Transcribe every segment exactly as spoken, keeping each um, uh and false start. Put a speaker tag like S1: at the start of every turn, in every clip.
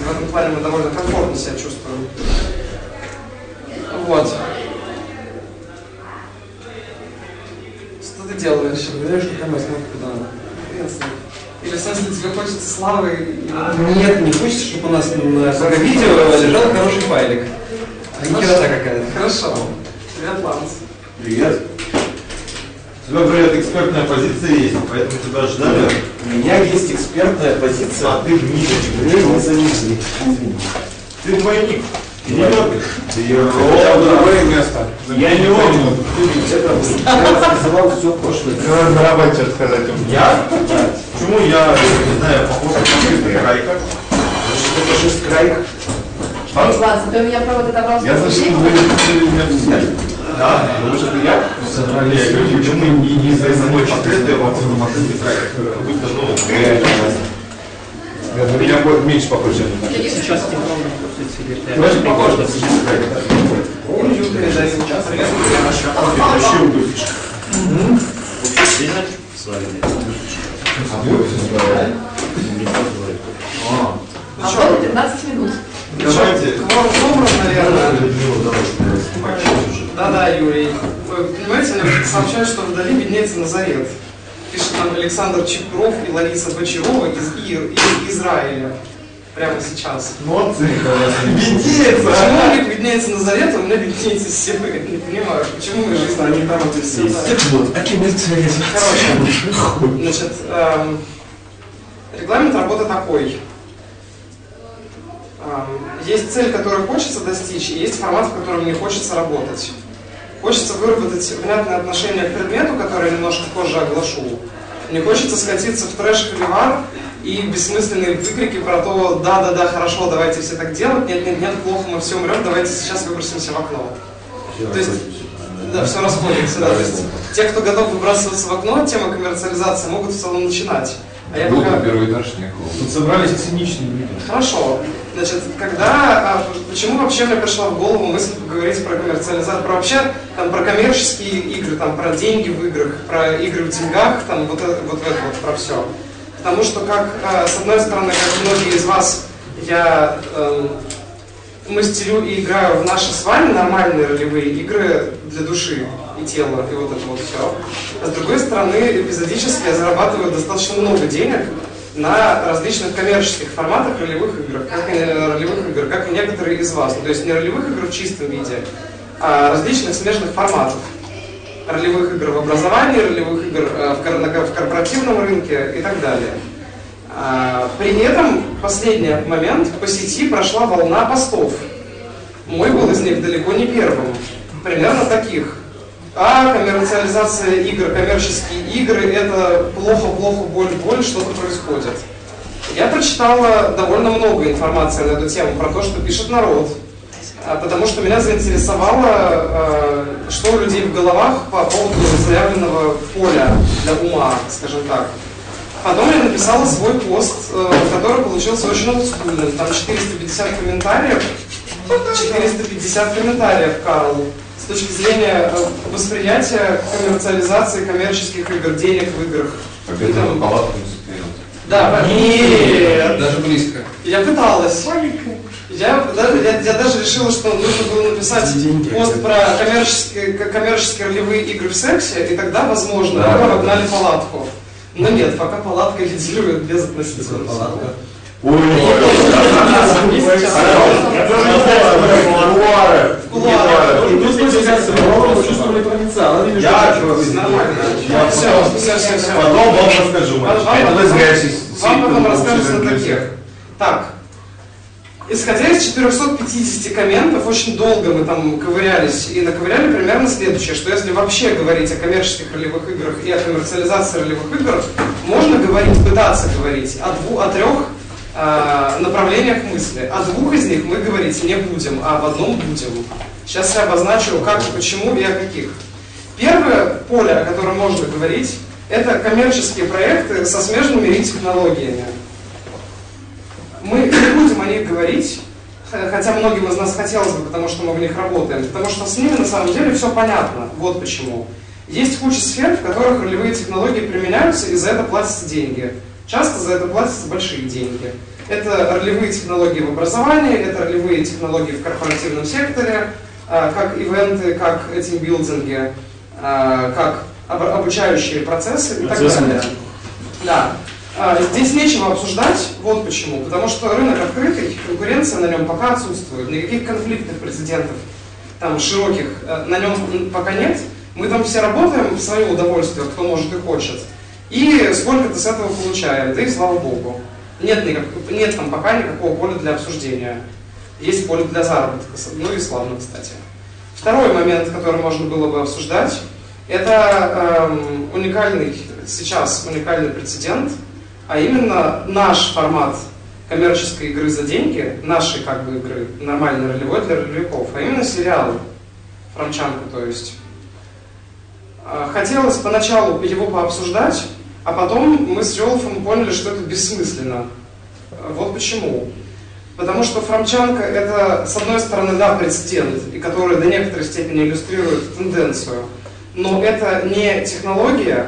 S1: В этом плане мы довольно комфортно себя чувствуем. Вот. Что ты делаешь?
S2: Знаешь, что там смотрит куда?
S1: Или, в смысле, тебе хочется славы? И...
S2: Нет, не хочется, чтобы у нас на видео лежал хороший файлик. А не херота какая-то.
S1: Хорошо. Привет, Ланс.
S3: Привет. У тебя, говорят, экспертная позиция есть, поэтому тебя ждали.
S2: У меня есть экспертная позиция.
S3: А ты ниточку.
S2: Ты не занесли.
S3: Ты двойник. Ты не любишь.
S2: Ты
S3: другое место. Я не помню.
S2: Я называл все прошлое.
S3: Надо на работе сказать. Я? Почему я, не знаю, похож на фашиста Крайка?
S2: Что фашист Крайк?
S3: Что?
S4: Ладно, ты у меня проводит образцы.
S3: Я слышал, что вы меня взяли. Да, потому что я собрали. Я говорю, почему не не из-за мной портрет, я похож на фашиста Крайка. Как будто, ну, меня будет меньше похож, чем на фашиста.
S4: Сейчас
S3: Ты очень похож на фашиста Крайка.
S4: А вот пятнадцать минут.
S3: Давайте.
S1: Кворум, наверное. Да-да, Юрий. Вы понимаете, мне сообщают, что вдали виднеется Назарет. Пишет нам Александр Чепуров и Лариса Бочарова из, Ир, из Израиля. Прямо сейчас.
S3: Молодцы. Виднеется.
S1: Почему у них виднеется Назарет, а у меня виднеется Севы? Не понимаю, почему мы жизнь они там это все. Короче, значит, эм, регламент работы такой. Эм, есть цель, которую хочется достичь, и есть формат, в котором не хочется работать. Хочется выработать внятное отношение к предмету, которое я немножко позже оглашу. Не хочется скатиться в трэш-холивар и бессмысленные выкрики про то, да-да-да, хорошо, давайте все так делать, нет-нет-нет, плохо, мы все умрем, давайте сейчас выбросимся в окно. Все то есть, да, все расходится. Да, то есть, те, кто готов выбрасываться в окно, тема коммерциализации могут в целом начинать. А я пока...
S3: первый этаж никого. Тут собрались циничные люди.
S1: Хорошо. Значит, когда, а, почему вообще мне пришла в голову мысль поговорить про коммерциализацию, про вообще, там, про коммерческие игры, там, про деньги в играх, про игры в деньгах, там, вот, это, вот это вот, про все. Потому что, как, а, с одной стороны, как многие из вас, я э, мастерю и играю в наши с вами нормальные ролевые игры для души и тела, и вот это вот все. А с другой стороны, эпизодически я зарабатываю достаточно много денег на различных коммерческих форматах ролевых игр, как и, ролевых игр, как и некоторые из вас. Ну, то есть не ролевых игр в чистом виде, а различных смежных форматов. Ролевых игр в образовании, ролевых игр в, кор в корпоративном рынке и так далее. А, при этом в последний момент по сети прошла волна постов. Мой был из них далеко не первым. Примерно таких. А коммерциализация игр, коммерческие игры, это плохо-плохо, боль-боль, что-то происходит. Я прочитала довольно много информации на эту тему, про то, что пишет народ. Потому что меня заинтересовало, что у людей в головах по поводу заявленного поля для ума, скажем так. Потом я написала свой пост, который получился очень олдскульным. Там четыреста пятьдесят комментариев. четыреста пятьдесят комментариев, Карл. С точки зрения восприятия коммерциализации коммерческих игр, денег в играх.
S3: Опять там палатку не склеил.
S1: Да, нет.
S3: Даже близко.
S1: Я пыталась. Я, я, я даже решила, что нужно было написать пост про коммерческие, коммерческие ролевые игры в сексе, и тогда, возможно, да, мы обогнали палатку. Но нет, пока палатка лидирует без относительно.
S3: Ой,
S2: чувствовали потенциал.
S3: Я нормально.
S1: Все, все, все, все.
S3: Потом вам расскажу.
S1: Вам потом расскажу на таких. Так. Исходя из четырёхсот пятидесяти комментов, очень долго мы там ковырялись и наковыряли примерно следующее, что если вообще говорить о коммерческих ролевых играх и о коммерциализации ролевых игр, можно говорить, пытаться говорить о, дву, о трех э, направлениях мысли. О двух из них мы говорить не будем, а об одном будем. Сейчас я обозначу, как, почему и о каких. Первое поле, о котором можно говорить, это коммерческие проекты со смежными ри-технологиями. Мы не будем о них говорить, хотя многим из нас хотелось бы, потому что мы в них работаем, потому что с ними на самом деле все понятно. Вот почему. Есть куча сфер, в которых ролевые технологии применяются, и за это платятся деньги. Часто за это платятся большие деньги. Это ролевые технологии в образовании, это ролевые технологии в корпоративном секторе, как ивенты, как тимбилдинги, как обучающие процессы и так далее. Да. Здесь нечего обсуждать, вот почему. Потому что рынок открытый, конкуренция на нем пока отсутствует, никаких конфликтных прецедентов там, широких на нем пока нет. Мы там все работаем в свое удовольствие, кто может и хочет. И сколько-то с этого получаем, да и слава богу. Нет, никак, нет там пока никакого поля для обсуждения. Есть поле для заработка, ну и славно, кстати. Второй момент, который можно было бы обсуждать, это эм, уникальный, сейчас уникальный прецедент, а именно наш формат коммерческой игры за деньги, нашей как бы игры, нормальной ролевой для ролевиков, а именно сериалы, франчанка, то есть. Хотелось поначалу его пообсуждать, а потом мы с Рёлфом поняли, что это бессмысленно. Вот почему. Потому что франчанка это, с одной стороны, да, прецедент, и который до некоторой степени иллюстрирует тенденцию, но это не технология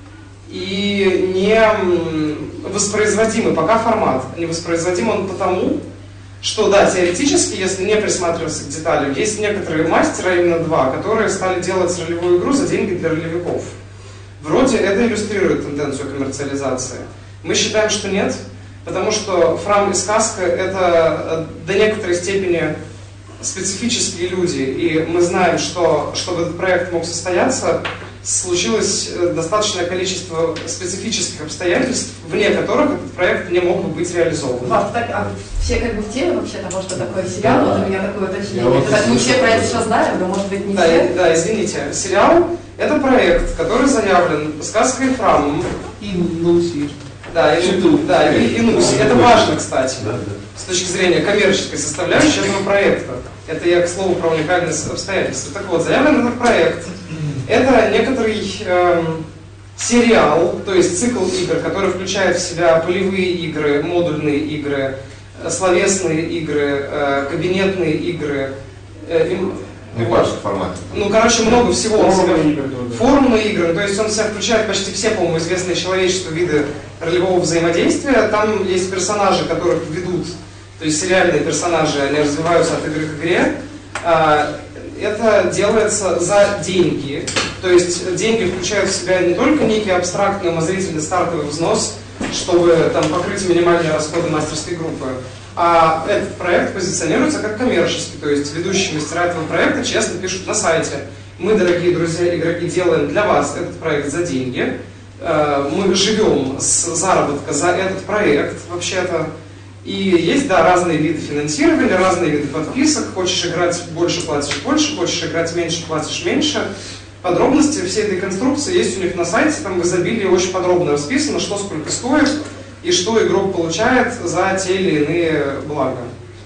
S1: и не воспроизводимый пока формат. Не воспроизводим он потому, что, да, теоретически, если не присматриваться к деталям, есть некоторые мастера, именно два, которые стали делать ролевую игру за деньги для ролевиков. Вроде это иллюстрирует тенденцию коммерциализации. Мы считаем, что нет, потому что Фрам и сказка это до некоторой степени специфические люди, и мы знаем, что чтобы этот проект мог состояться, случилось достаточное количество специфических обстоятельств, вне которых этот проект не мог бы быть реализован.
S4: Вас, так, а все как бы в теме вообще того, что такое сериал, вот у меня такое уточнение. Вот мы все про это все знаем, но может быть не
S1: да,
S4: все.
S1: Да, извините. Сериал — это проект, который заявлен сказкой Фрамом.
S2: И Нуси.
S1: Да, и, да, и, и Нуси. Это важно, кстати, с точки зрения коммерческой составляющей этого проекта. Это я, к слову, про уникальность обстоятельств. Так вот, заявлен этот проект. Это некоторый эм, сериал, то есть цикл игр, который включает в себя полевые игры, модульные игры, э, словесные игры, э, кабинетные игры. Э, и,
S3: ну, вот. Формат.
S1: Ну, короче, много всего.
S2: Форумные игры.
S1: Форумные игры, то есть он в себя включает почти все, по-моему, известные человечеству виды ролевого взаимодействия. Там есть персонажи, которых ведут, то есть сериальные персонажи, они развиваются от игры к игре. Это делается за деньги, то есть деньги включают в себя не только некий абстрактный умозрительный стартовый взнос, чтобы там, покрыть минимальные расходы мастерской группы, а этот проект позиционируется как коммерческий, то есть ведущие мастера этого проекта честно пишут на сайте: мы, дорогие друзья, игроки, делаем для вас этот проект за деньги, мы живем с заработка за этот проект вообще-то. И есть, да, разные виды финансирования, разные виды подписок. Хочешь играть больше, платишь больше, хочешь играть меньше, платишь меньше. Подробности всей этой конструкции есть у них на сайте, там в изобилии очень подробно расписано, что сколько стоит и что игрок получает за те или иные блага.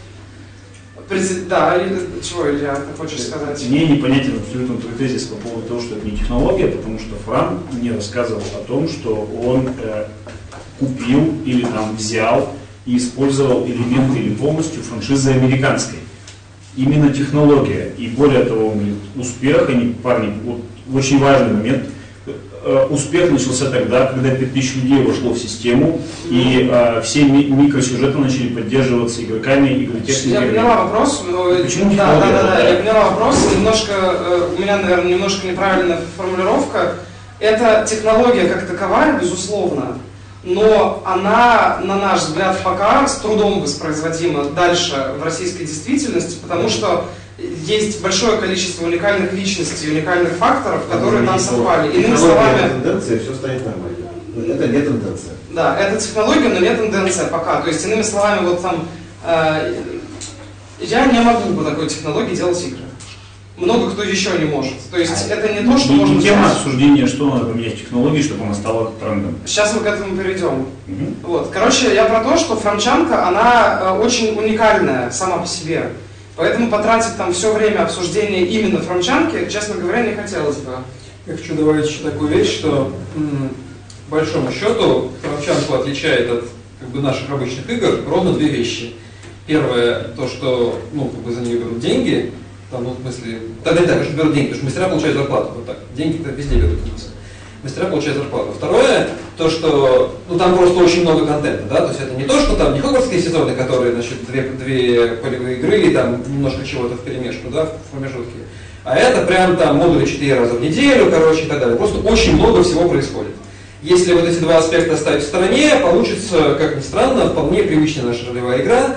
S1: Да, чего, Илья, ты хочешь сказать?
S5: Мне непонятен абсолютно твой тезис по поводу того, что это не технология, потому что Фрам мне рассказывал о том, что он э, купил или там взял и использовал элементы или полностью франшизы американской. Именно технология. И более того, он говорит, успех, они, парни, вот очень важный момент, успех начался тогда, когда пять тысяч людей вошло в систему, и э, все ми микросюжеты начали поддерживаться игроками, игротехниками.
S1: Я поняла вопрос.
S5: Почему
S1: да, да, да, да, я поняла вопрос. Немножко, э, у меня, наверное, немножко неправильная формулировка. Это технология как таковая, безусловно, но она, на наш взгляд, пока с трудом воспроизводима дальше в российской действительности, потому что есть большое количество уникальных личностей, уникальных факторов, которые там совпали. Иными словами,
S6: тенденция, все станет нормально. Это не тенденция.
S1: Да, это технология, но не тенденция пока. То есть, иными словами, вот там э, я не могу по такой технологии делать игры. Много кто еще не может. То есть а это не то, что
S5: не,
S1: можно
S5: не тема
S1: взять.
S5: обсуждения, что надо поменять в технологии, чтобы она стала трендом.
S1: Сейчас мы к этому перейдем.
S5: Угу.
S1: Вот. Короче, я про то, что франчанка, она э, очень уникальная сама по себе. Поэтому потратить там все время обсуждения именно франчанки, честно говоря, не хотелось бы.
S2: Я хочу добавить еще такую вещь, что м, по большому счету франчанку отличает от как бы, наших обычных игр ровно две вещи. Первое, то, что ну, как бы за нее берут деньги, там, ну, в смысле, тогда не так, что берут деньги, потому что мастера получают зарплату, вот так, деньги-то везде берут. мастера получают зарплату. Второе, то, что ну, там просто очень много контента, да, то есть это не то, что там не хогвартские сезоны, которые, значит, две, две полевые игры и там немножко чего-то вперемешку, да, в промежутке, а это прям там модули четыре раза в неделю, короче, и так далее. Просто очень много всего происходит. Если вот эти два аспекта оставить в стороне, получится, как ни странно, вполне привычная наша ролевая игра,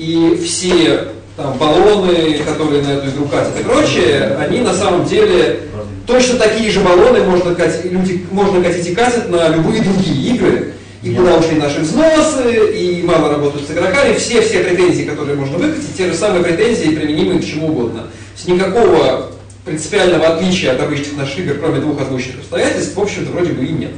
S2: и все там баллоны, которые на эту игру катят и прочее, они на самом деле точно такие же баллоны можно катить, люди, можно катить и катят на любые другие игры, и куда ушли наши взносы, и мало работают с игроками, все-все претензии, которые можно выкатить, те же самые претензии, применимые к чему угодно. То есть никакого принципиального отличия от обычных наших игр, кроме двух озвученных обстоятельств, в общем-то, вроде бы и нет.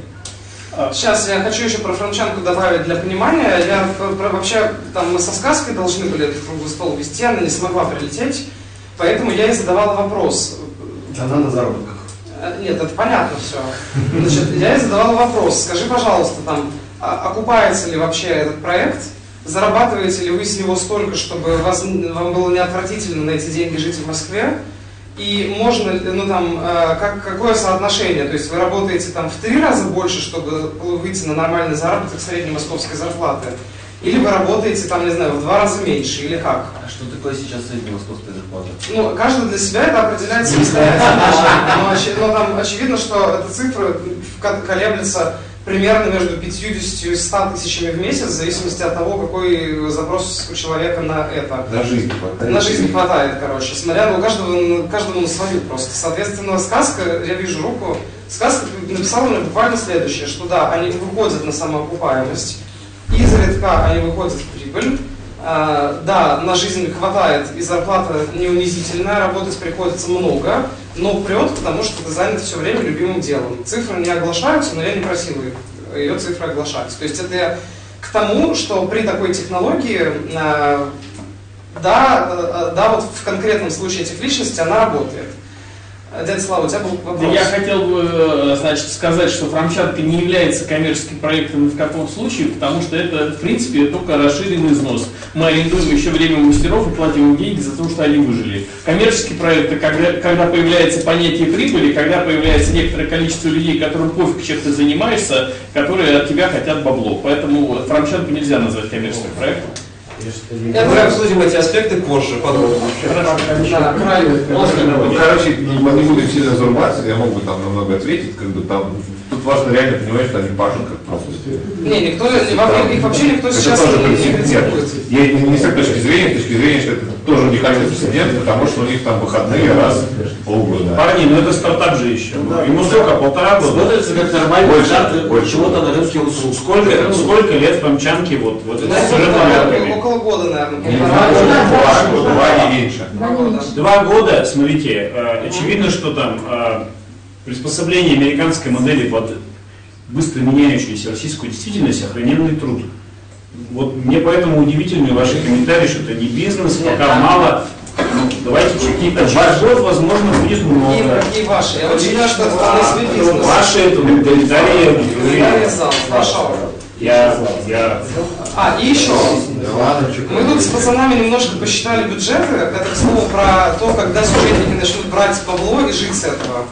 S1: Сейчас я хочу еще про франчанку добавить для понимания. Я про, вообще, там мы со сказкой должны были этот круглый стол вести, она не смогла прилететь, поэтому я ей задавал вопрос.
S6: Она на заработках.
S1: Нет, это понятно все. Значит, я ей задавал вопрос. Скажи, пожалуйста, там, окупается ли вообще этот проект? Зарабатываете ли вы с него столько, чтобы вас, вам было не отвратительно на эти деньги жить в Москве? И можно, ну там, как, какое соотношение? То есть вы работаете там в три раза больше, чтобы выйти на нормальный заработок средней московской зарплаты? Или вы работаете там, не знаю, в два раза меньше, или как?
S7: А что такое сейчас средняя московская зарплата?
S1: Ну, каждый для себя это определяет самостоятельно. Но, но там очевидно, что эта цифра колеблется примерно между пятьюдесятью и ста тысячами в месяц, в зависимости от того, какой запрос у человека на это.
S6: На жизнь хватает.
S1: На жизнь хватает, короче. Смотря на у каждого, каждому на свою просто. Соответственно, сказка, я вижу руку, сказка написала мне буквально следующее, что да, они выходят на самоокупаемость, изредка они выходят в прибыль, а, да, на жизнь хватает, и зарплата не унизительная, работать приходится много, но прет, потому что ты занят все время любимым делом. Цифры не оглашаются, но я не просил ее цифры оглашать. То есть это я к тому, что при такой технологии, а, да, да, вот в конкретном случае этих личностей она работает. Дядя Слава, у тебя был вопрос.
S8: Да, я хотел бы, значит, сказать, что Фрамчатка не является коммерческим проектом ни в каком случае, потому что это, в принципе, только расширенный износ. Мы арендуем еще время мастеров и платим им деньги за то, что они выжили. Коммерческий проект, это когда, когда появляется понятие прибыли, когда появляется некоторое количество людей, которым пофиг, чем ты занимаешься, которые от тебя хотят бабло. Поэтому Фрамчатку нельзя назвать коммерческим проектом.
S2: Мы обсудим эти аспекты позже, подробно.
S3: Ну, короче, не, не буду сильно зарубаться, я мог бы там намного ответить, как бы там, тут важно реально понимать, что они пашут как просто.
S1: Не, никто, там, их вообще никто сейчас
S3: тоже
S1: не
S3: нет, я не, не с этой точки зрения, с точки зрения, что это тоже уникальный прецедент, потому что у них там выходные раз в полгода.
S5: Парни, ну это стартап же еще. Ну, ему сколько, полтора года?
S7: Смотрится как нормальный
S3: Больше,
S7: старт
S3: больше.
S7: чего-то на рынке услуг.
S5: Сколько, сколько лет Фрамчанке вот, вот это
S1: около, около года, наверное.
S3: Два, два не меньше.
S5: Два года, смотрите, э, очевидно, что там э, приспособление американской модели под быстро меняющуюся российскую действительность — охрененный труд. Вот мне поэтому удивительны ваши комментарии, что это не бизнес, пока мало. Ну, давайте какие-то ваш год, возможно, будет много.
S1: И ваши. Я очень рад, что это вполне себе бизнес.
S5: Ваши это комментарии.
S1: Я зал, хорошо.
S5: Я, я...
S1: А, и еще. Мы тут с пацанами немножко посчитали бюджеты. Это, к слову, про то, когда сюжетники начнут брать бабло и жить с этого.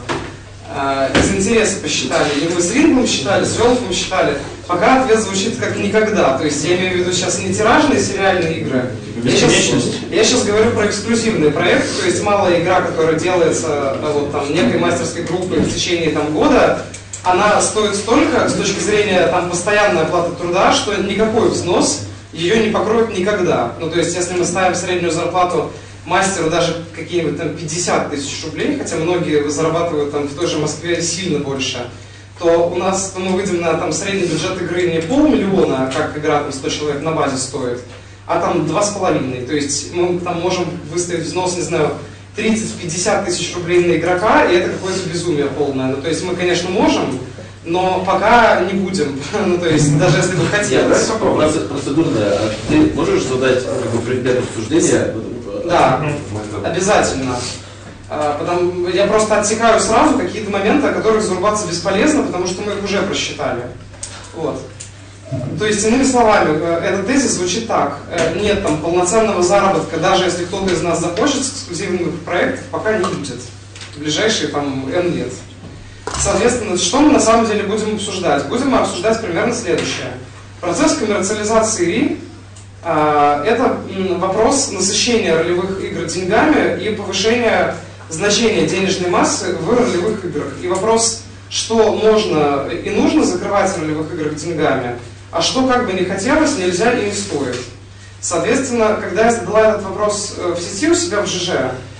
S1: Из интереса посчитали. И мы с Рингом считали, с Велфом считали. Пока ответ звучит как никогда. То есть я имею в виду сейчас не тиражные сериальные игры. Я сейчас, я сейчас говорю про эксклюзивный проект. То есть малая игра, которая делается вот, там, некой мастерской группой в течение там, года. Она стоит столько, с точки зрения там, постоянной оплаты труда, что никакой взнос ее не покроет никогда. Ну, то есть, если мы ставим среднюю зарплату мастеру даже какие-нибудь там пятьдесят тысяч рублей, хотя многие зарабатывают там в той же Москве сильно больше, то у нас то мы выйдем на там, средний бюджет игры не полмиллиона, как игра там сто человек на базе стоит, а там два с половиной. То есть, мы там можем выставить взнос, не знаю, тридцать-пятьдесят тысяч рублей на игрока, и это какое-то безумие полное. Ну, то есть мы, конечно, можем, но пока не будем. Ну, то есть, даже если бы хотелось.
S7: Процедурная. А ты можешь задать как бы, предмет обсуждения?
S1: Да, обязательно. Потому, я просто отсекаю сразу какие-то моменты, о которых зарубаться бесполезно, потому что мы их уже просчитали. Вот. То есть, иными словами, этот тезис звучит так. Нет там полноценного заработка, даже если кто-то из нас захочет с эксклюзивных проектов, пока не будет. В ближайшие там N лет. Соответственно, что мы на самом деле будем обсуждать? Будем обсуждать примерно следующее. Процесс коммерциализации РИ э, – это вопрос насыщения ролевых игр деньгами и повышения значения денежной массы в ролевых играх. И вопрос, что можно и нужно закрывать в ролевых играх деньгами, а что, как бы ни хотелось, нельзя и не стоит. Соответственно, когда я задала этот вопрос в сети у себя в ЖЖ,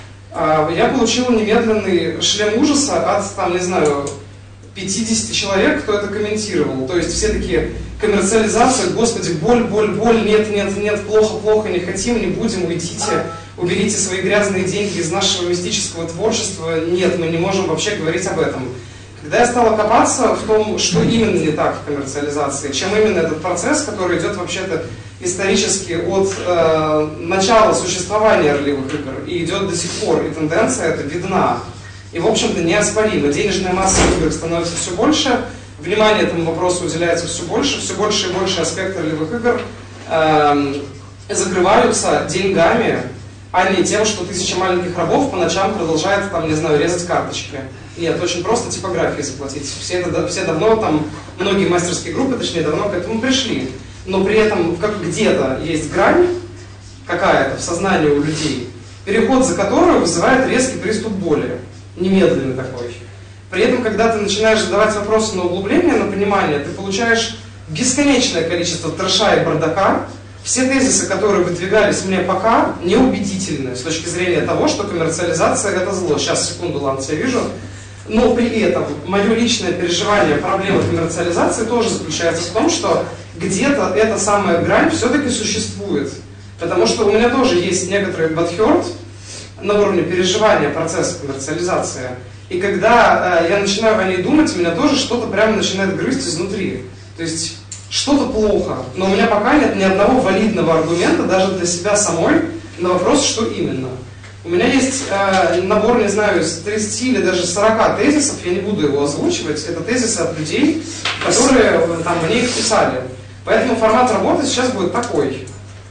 S1: я получил немедленный шлем ужаса от, там, не знаю, пятидесяти человек, кто это комментировал. То есть все такие: коммерциализация, господи, боль, боль, боль, нет, нет, нет, плохо, плохо, не хотим, не будем, уйдите, уберите свои грязные деньги из нашего мистического творчества. Нет, мы не можем вообще говорить об этом. Когда я стала копаться в том, что именно не так в коммерциализации, чем именно этот процесс, который идет вообще-то исторически от э, начала существования ролевых игр и идет до сих пор, и тенденция эта видна. И, в общем-то, неоспоримо. Денежная масса в играх становится все больше, внимание этому вопросу уделяется все больше, все больше и больше аспекты ролевых игр э, закрываются деньгами, а не тем, что тысяча маленьких рабов по ночам продолжает, там, не знаю, резать карточки. Нет, очень просто типографии заплатить. Все, это, все давно, там, многие мастерские группы, точнее, давно к этому пришли. Но при этом как где-то есть грань какая-то в сознании у людей, переход за которую вызывает резкий приступ боли, немедленный такой. При этом, когда ты начинаешь задавать вопросы на углубление, на понимание, ты получаешь бесконечное количество трэша и бардака. Все тезисы, которые выдвигались мне пока, неубедительны с точки зрения того, что коммерциализация – это зло. Сейчас, секунду, Ланс, я вижу. Но при этом мое личное переживание проблемы коммерциализации тоже заключается в том, что где-то эта самая грань все-таки существует. Потому что у меня тоже есть некоторый бадхёрт на уровне переживания процесса коммерциализации. И когда э, я начинаю о ней думать, меня тоже что-то прямо начинает грызть изнутри. То есть что-то плохо. Но у меня пока нет ни одного валидного аргумента, даже для себя самой, на вопрос, что именно. У меня есть э, набор, не знаю, из тридцати или даже сорока тезисов, я не буду его озвучивать. Это тезисы от людей, которые там мне их писали. Поэтому формат работы сейчас будет такой.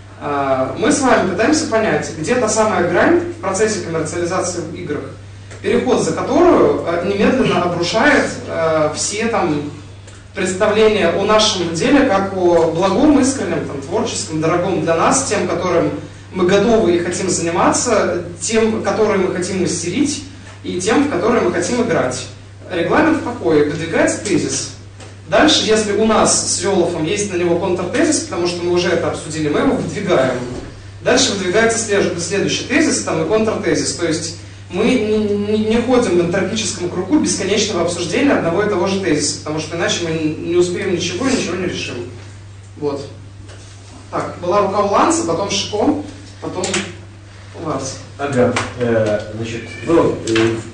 S1: Э, мы с вами пытаемся понять, где та самая грань в процессе коммерциализации в играх, переход за которую э, немедленно обрушает э, все там представления о нашем деле как о благом, искреннем, там, творческом, дорогом для нас, тем, которым мы готовы и хотим заниматься, тем, которые мы хотим мастерить, и тем, в которые мы хотим играть. Регламент такой: выдвигается тезис. Дальше, если у нас с Йолофом есть на него контртезис, потому что мы уже это обсудили, мы его выдвигаем. Дальше выдвигается следующий тезис там, и контртезис. То есть мы не, не, не ходим в энтропическом кругу бесконечного обсуждения одного и того же тезиса, потому что иначе мы не успеем ничего и ничего не решим. Вот. Так, была рука у Ланса, потом Шиком, потом у вас.
S9: Ага, э, значит, ну, э,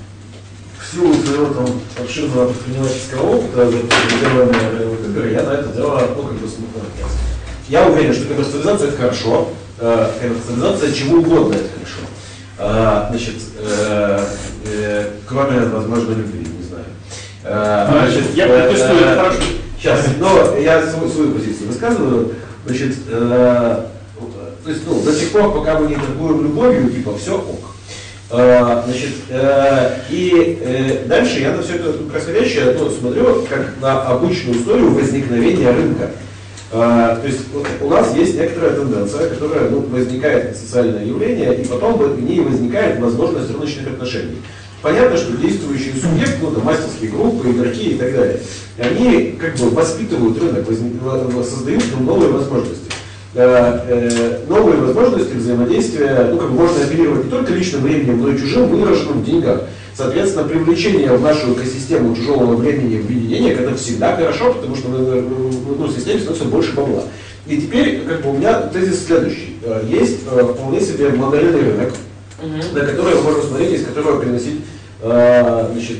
S9: в силу своего там обширного предпринимательского опыта, делания ролевых игр, я на это дело, ну, как бы смутно отнесся. Я уверен, что коммерциализация это хорошо, э, коммерциализация чего угодно это хорошо. А, значит, э, э, кроме, возможно, любви, не знаю. А, значит,
S8: я протестую, это хорошо.
S9: Сейчас, но я свою, свою позицию высказываю. Значит, э, то есть, ну, до тех пор, пока мы не торгуем любовью, типа, все ок. Э, значит, э, и э, дальше я на все это происходящее, ну, смотрю как на обычную историю возникновения рынка. Uh, то есть у нас есть некоторая тенденция, которая ну, возникает как социальное явление, и потом в ней возникает возможность рыночных отношений. Понятно, что действующие субъекты, ну, там, мастерские группы, игроки и так далее, они как бы воспитывают рынок, создают новые возможности. Uh, uh, новые возможности взаимодействия, ну, как бы можно оперировать не только личным временем, но и чужим, выраженным в деньгах. Соответственно, привлечение в нашу экосистему тяжелого времени в виде денег это всегда хорошо, потому что ну, в системе становится больше бабла. И теперь как бы, у меня тезис следующий. Есть вполне себе модельный рынок, uh-huh. на который мы можем смотреть, из которого приносить значит,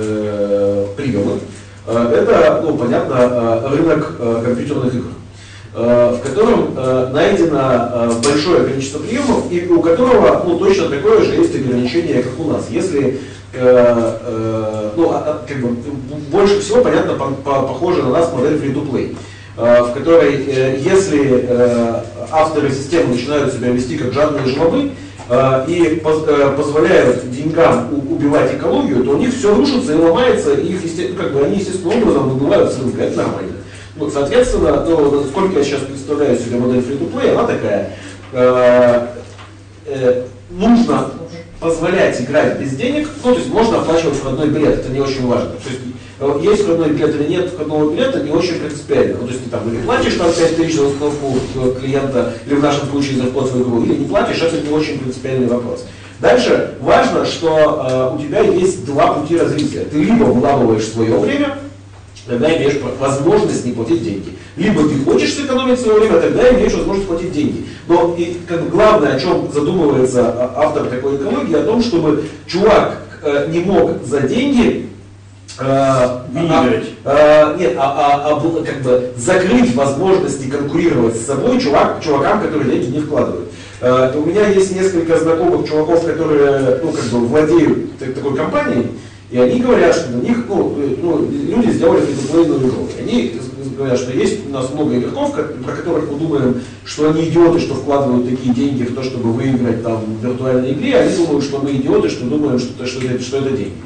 S9: приемы. Это, ну, понятно, рынок компьютерных игр, в котором найдено большое количество приемов, и у которого ну, точно такое же есть ограничение, как у нас. Если э, э, ну, как бы, больше всего, понятно, по, по, похоже на нас модель free-to-play, э, в которой, э, если э, авторы системы начинают себя вести как жадные жлобы, э, и поз, э, позволяют деньгам у, убивать экологию, то у них все рушится и ломается, и их, есте- как бы, они естественным образом выбывают с рынка. Это нормально. Ну, соответственно, ну, сколько я сейчас представляю себе модель free-to-play, она такая. Э, э, нужно позволять играть без денег, ну, то есть можно оплачивать входной билет, это не очень важно. То есть, есть входной билет или нет входного билета, не очень принципиально. Ну, то есть ты там или платишь там пять тысяч за установку клиента, или в нашем случае за вход в игру, или не платишь, это не очень принципиальный вопрос. Дальше важно, что э, у тебя есть два пути развития. Ты либо вламываешь свое время, тогда имеешь возможность не платить деньги. Либо ты хочешь сэкономить свое время, тогда имеешь возможность платить деньги. Но и, как бы, главное, о чем задумывается автор такой экологии, о том, чтобы чувак э, не мог за деньги э, а, а, нет, а, а, а, как бы закрыть возможности конкурировать с собой чувак, чувакам, которые деньги не вкладывают. Э, у меня есть несколько знакомых чуваков, которые, ну, как бы, владеют такой компанией. И они говорят, что на них, ну, ну, люди сделали фрee-то-плейную игру. Они говорят, что есть у нас много игроков, про которых мы думаем, что они идиоты, что вкладывают такие деньги в то, чтобы выиграть там в виртуальной игре, а они думают, что мы идиоты, что думаем, что, что, это, что это деньги.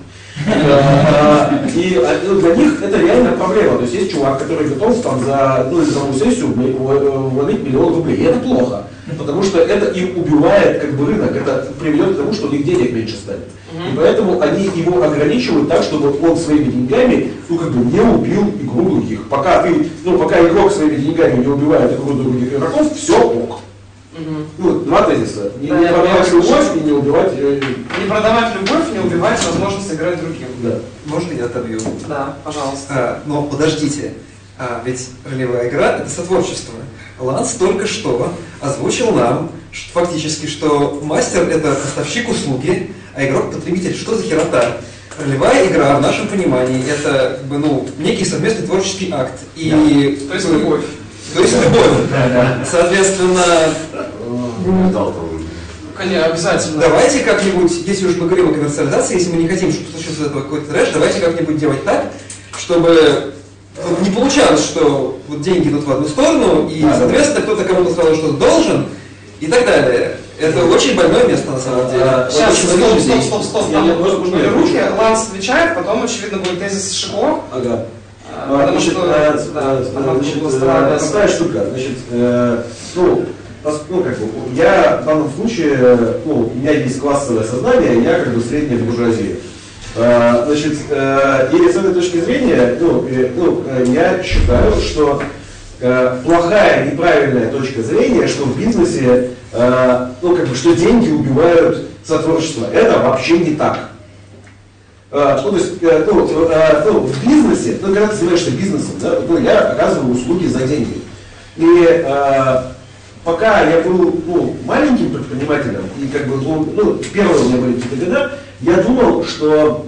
S9: И для них это реальная проблема. То есть есть чувак, который готов там за одну игровую сессию вложить миллион рублей. И это плохо. Потому что это и убивает как бы рынок, это приведет к тому, что у них денег меньше станет. И поэтому они его ограничивают так, чтобы он своими деньгами, ну, как бы, не убил игру других. Пока ты, ну, пока игрок своими деньгами не убивает игру других игроков, все ок. Ну, два тезиса. Не,
S1: Да,
S9: не
S1: я
S9: продавать
S1: понимаю,
S9: любовь
S1: что-
S9: и не убивать. э,
S1: Не продавать любовь, не убивать возможность играть другим.
S9: Да.
S2: Можно я отобью?
S1: Да, пожалуйста.
S2: А, но подождите, а, ведь ролевая игра – это сотворчество. Ланс только что озвучил нам что, фактически, что мастер – это поставщик услуги, а игрок – потребитель. Что за херота? Ролевая игра в нашем понимании – это, как бы, ну, некий совместный творческий акт. И,
S1: Да. То есть
S2: ну,
S1: любовь.
S2: То есть любовь. Соответственно,
S1: Конечно, обязательно.
S2: давайте как-нибудь, если уж мы говорим о коммерциализации, если мы не хотим, чтобы случился этого какой-то трэш, давайте как-нибудь делать так, чтобы вот не получалось, что вот деньги идут в одну сторону, и, соответственно, кто-то кому-то сразу что-то должен, и так далее. Это очень больное место, на самом деле.
S1: Сейчас,
S2: Очень
S1: стоп,
S2: много
S1: стоп,
S2: людей.
S1: стоп, стоп,
S9: Я
S1: там
S9: не- можно- можно
S1: были
S9: я
S1: руки,
S9: отвечу?
S1: Ланс отвечает, потом, очевидно, будет тезис Шико.
S9: Ага.
S1: а, Потому
S9: Значит,
S1: что,
S9: э,
S1: да,
S9: э,
S1: там надо
S9: значит,
S1: было
S9: э,
S1: стараться.
S9: простая штука. Значит, э, ну, пос- ну, как бы, я в данном случае, э, ну, у меня есть классовое сознание, я как бы средняя буржуазия. Э, Значит, э, и с этой точки зрения, ну, э, ну, э, я считаю, что э, плохая, неправильная точка зрения, что в бизнесе, э, ну, как бы, что деньги убивают сотворчество. Это вообще не так. Э, Ну, то есть, э, ну, э, ну, в бизнесе, ну, когда ты занимаешься бизнесом, да, ну, я оказываю услуги за деньги. И э, пока я был, ну, маленьким предпринимателем, и как бы, ну, ну, первые у меня были какие-то года, я думал, что,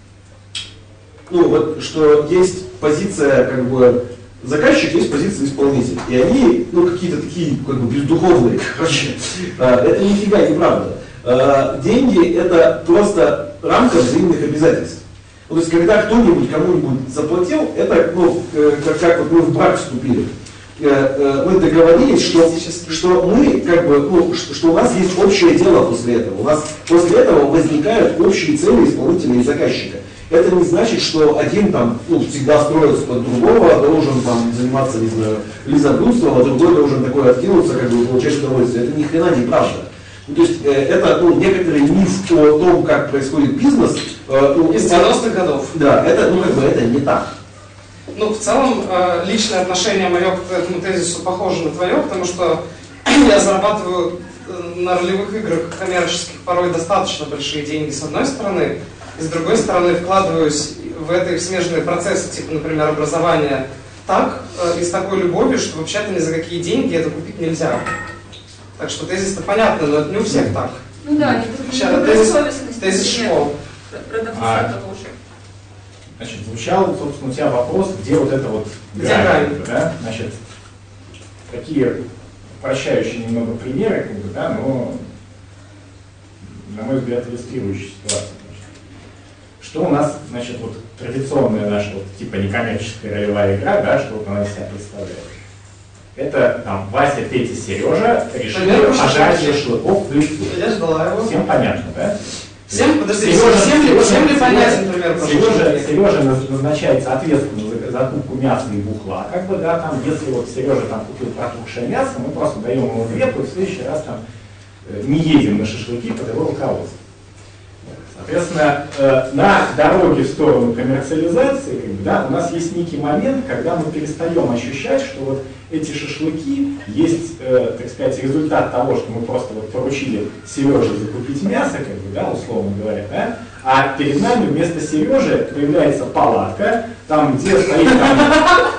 S9: ну, вот, что есть позиция, как бы, заказчик, есть позиция исполнитель. И они, ну, какие-то такие, как бы, бездуховные, короче. Э, Это нифига неправда. Э, Деньги – это просто рамка взаимных обязательств. Ну, то есть, когда кто-нибудь кому-нибудь заплатил, это, ну, э, как, как вот мы в брак вступили. Э, э, Мы договорились, что, что мы, как бы, ну, что, что у нас есть общее дело после этого. У нас после этого возникают общие цели исполнителя и заказчика. Это не значит, что один там, ну, всегда строится под другого, должен там заниматься, не знаю, лизоблюдством, а другой должен такой откинуться, как бы получать удовольствие. Это ни хрена не правда. Ну, то есть э, это, ну, некоторый миф о том, как происходит бизнес. э, ну,
S1: Из девяностых годов.
S9: Да, это, ну, как бы, это не так.
S1: Ну, в целом, э, личное отношение мое к этому тезису похоже на твое, потому что я зарабатываю э, на ролевых играх коммерческих порой достаточно большие деньги с одной стороны, и с другой стороны вкладываюсь в эти смежные процессы, типа, например, образования, так э, и с такой любовью, что вообще-то ни за какие деньги это купить нельзя. Так что тезис-то понятно, но это не у всех так.
S4: Ну да, не
S1: Сейчас,
S4: добросовестность.
S1: тезис, тезис школ.
S4: Продавца
S3: А.
S4: того же.
S3: Значит, звучал, собственно, у тебя вопрос, где вот это вот
S1: Где
S3: грань,
S1: грань?
S3: да? Значит, такие упрощающие немного примеры, как бы, да, но, на мой взгляд, иллюстрирующие ситуацию. Значит, что у нас, значит, вот традиционная наша, вот, типа, некоммерческая ролевая игра, да, что вот она из себя представляет. Это там Вася, Петя, Сережа решили
S1: Понятно,
S3: пожарить
S1: что-
S3: шашлыков в лесу.
S1: Я ждала его.
S3: Всем понятно, да?
S1: Всем, подожди,
S3: Сережа,
S1: всем, ли,
S3: Сережа,
S1: всем ли
S3: Сережа,
S1: понятен пример
S3: Сережа,
S1: прошлого?
S3: Сережа наз- назначается ответственным за закупку мяса и бухла, как бы, да, там, если вот Сережа там купил протухшее мясо, мы просто даем ему гребку и в следующий раз там э, не едем на шашлыки под его руководством. Соответственно, э, на дороге в сторону коммерциализации, как бы, да, у нас есть некий момент, когда мы перестаем ощущать, что вот эти шашлыки есть, э, так сказать, результат того, что мы просто вот поручили Сереже закупить мясо, как бы, да, условно говоря, да, а перед нами вместо Сережи появляется палатка, там, где стоит там,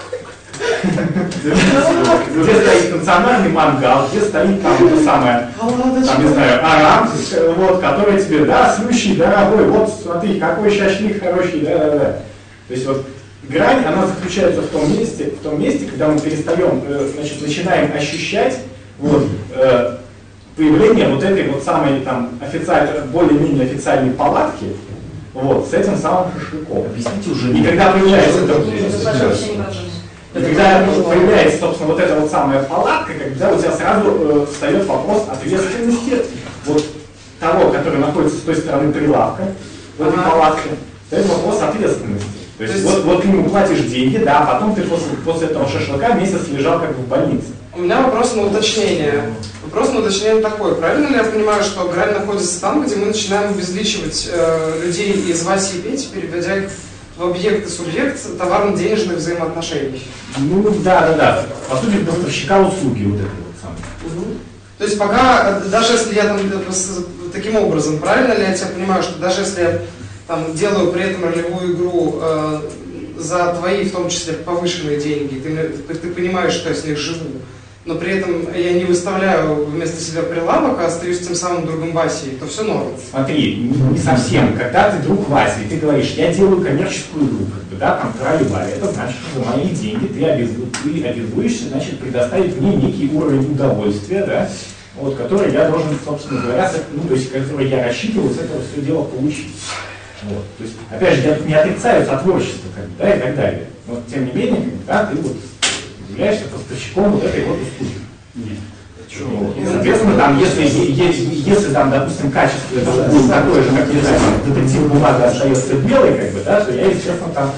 S3: где стоит национальный мангал, где стоит там это самое, там, не знаю, арам, вот, который тебе, да, слющий, дорогой, вот, смотри, какой шашлык хороший, да-да-да. То есть вот грань, она заключается в том месте, в том месте, когда мы перестаем, э, значит, начинаем ощущать вот, э, появление вот этой вот самой там официальной, более-менее официальной палатки, вот, с этим самым шашлыком.
S9: Объясните уже.
S3: И когда появляется это,
S4: Это вообще не важно.
S3: и когда появляется, собственно, вот эта вот самая палатка, когда у тебя сразу э, встает вопрос ответственности вот того, который находится с той стороны прилавка, в этой
S1: Ага.
S3: палатке, встает вопрос ответственности. То есть,
S1: То есть-
S3: вот, вот ты ему платишь деньги, да, а потом ты после, после этого шашлыка месяц лежал как бы в больнице.
S1: У меня вопрос на уточнение. Вопрос на уточнение такой. Правильно ли я понимаю, что грань находится там, где мы начинаем обезличивать э, людей из Васи и Пети, переводя их в объект и субъект товарно-денежных взаимоотношений?
S3: Ну да, да, да. По сути, поставщика услуги вот это вот самое.
S1: То есть пока, э, даже если я там э, с- таким образом, правильно ли я тебя понимаю, что даже если я там делаю при этом ролевую игру э, за твои, в том числе, повышенные деньги, ты, мне- ты, ты понимаешь, что я с них живу, но при этом я не выставляю вместо себя прилавок, а остаюсь тем самым другом Васей, то все норм.
S3: Смотри, не, не совсем. Когда ты друг Васи, и ты говоришь, я делаю коммерческую игру, как бы, да, там, трали-бали, это значит, что за мои деньги ты, обязу- ты обязуешься, значит, предоставить мне некий уровень удовольствия, да, вот, который я должен, собственно говоря, с- ну, то есть, который я рассчитываю с этого все дело получить. Вот. То есть, опять же, я не отрицаю сотворчество, как бы, да, и так далее. Но, тем не менее, как бы, да, ты вот являешься поставщиком вот этой вот услуги.
S5: Нет.
S3: Вот. И, соответственно, там, если, если, если там, допустим, качество этого будет такое же, как, не знаю, там, детектив бумага остается белой, как бы, да, то я, естественно, там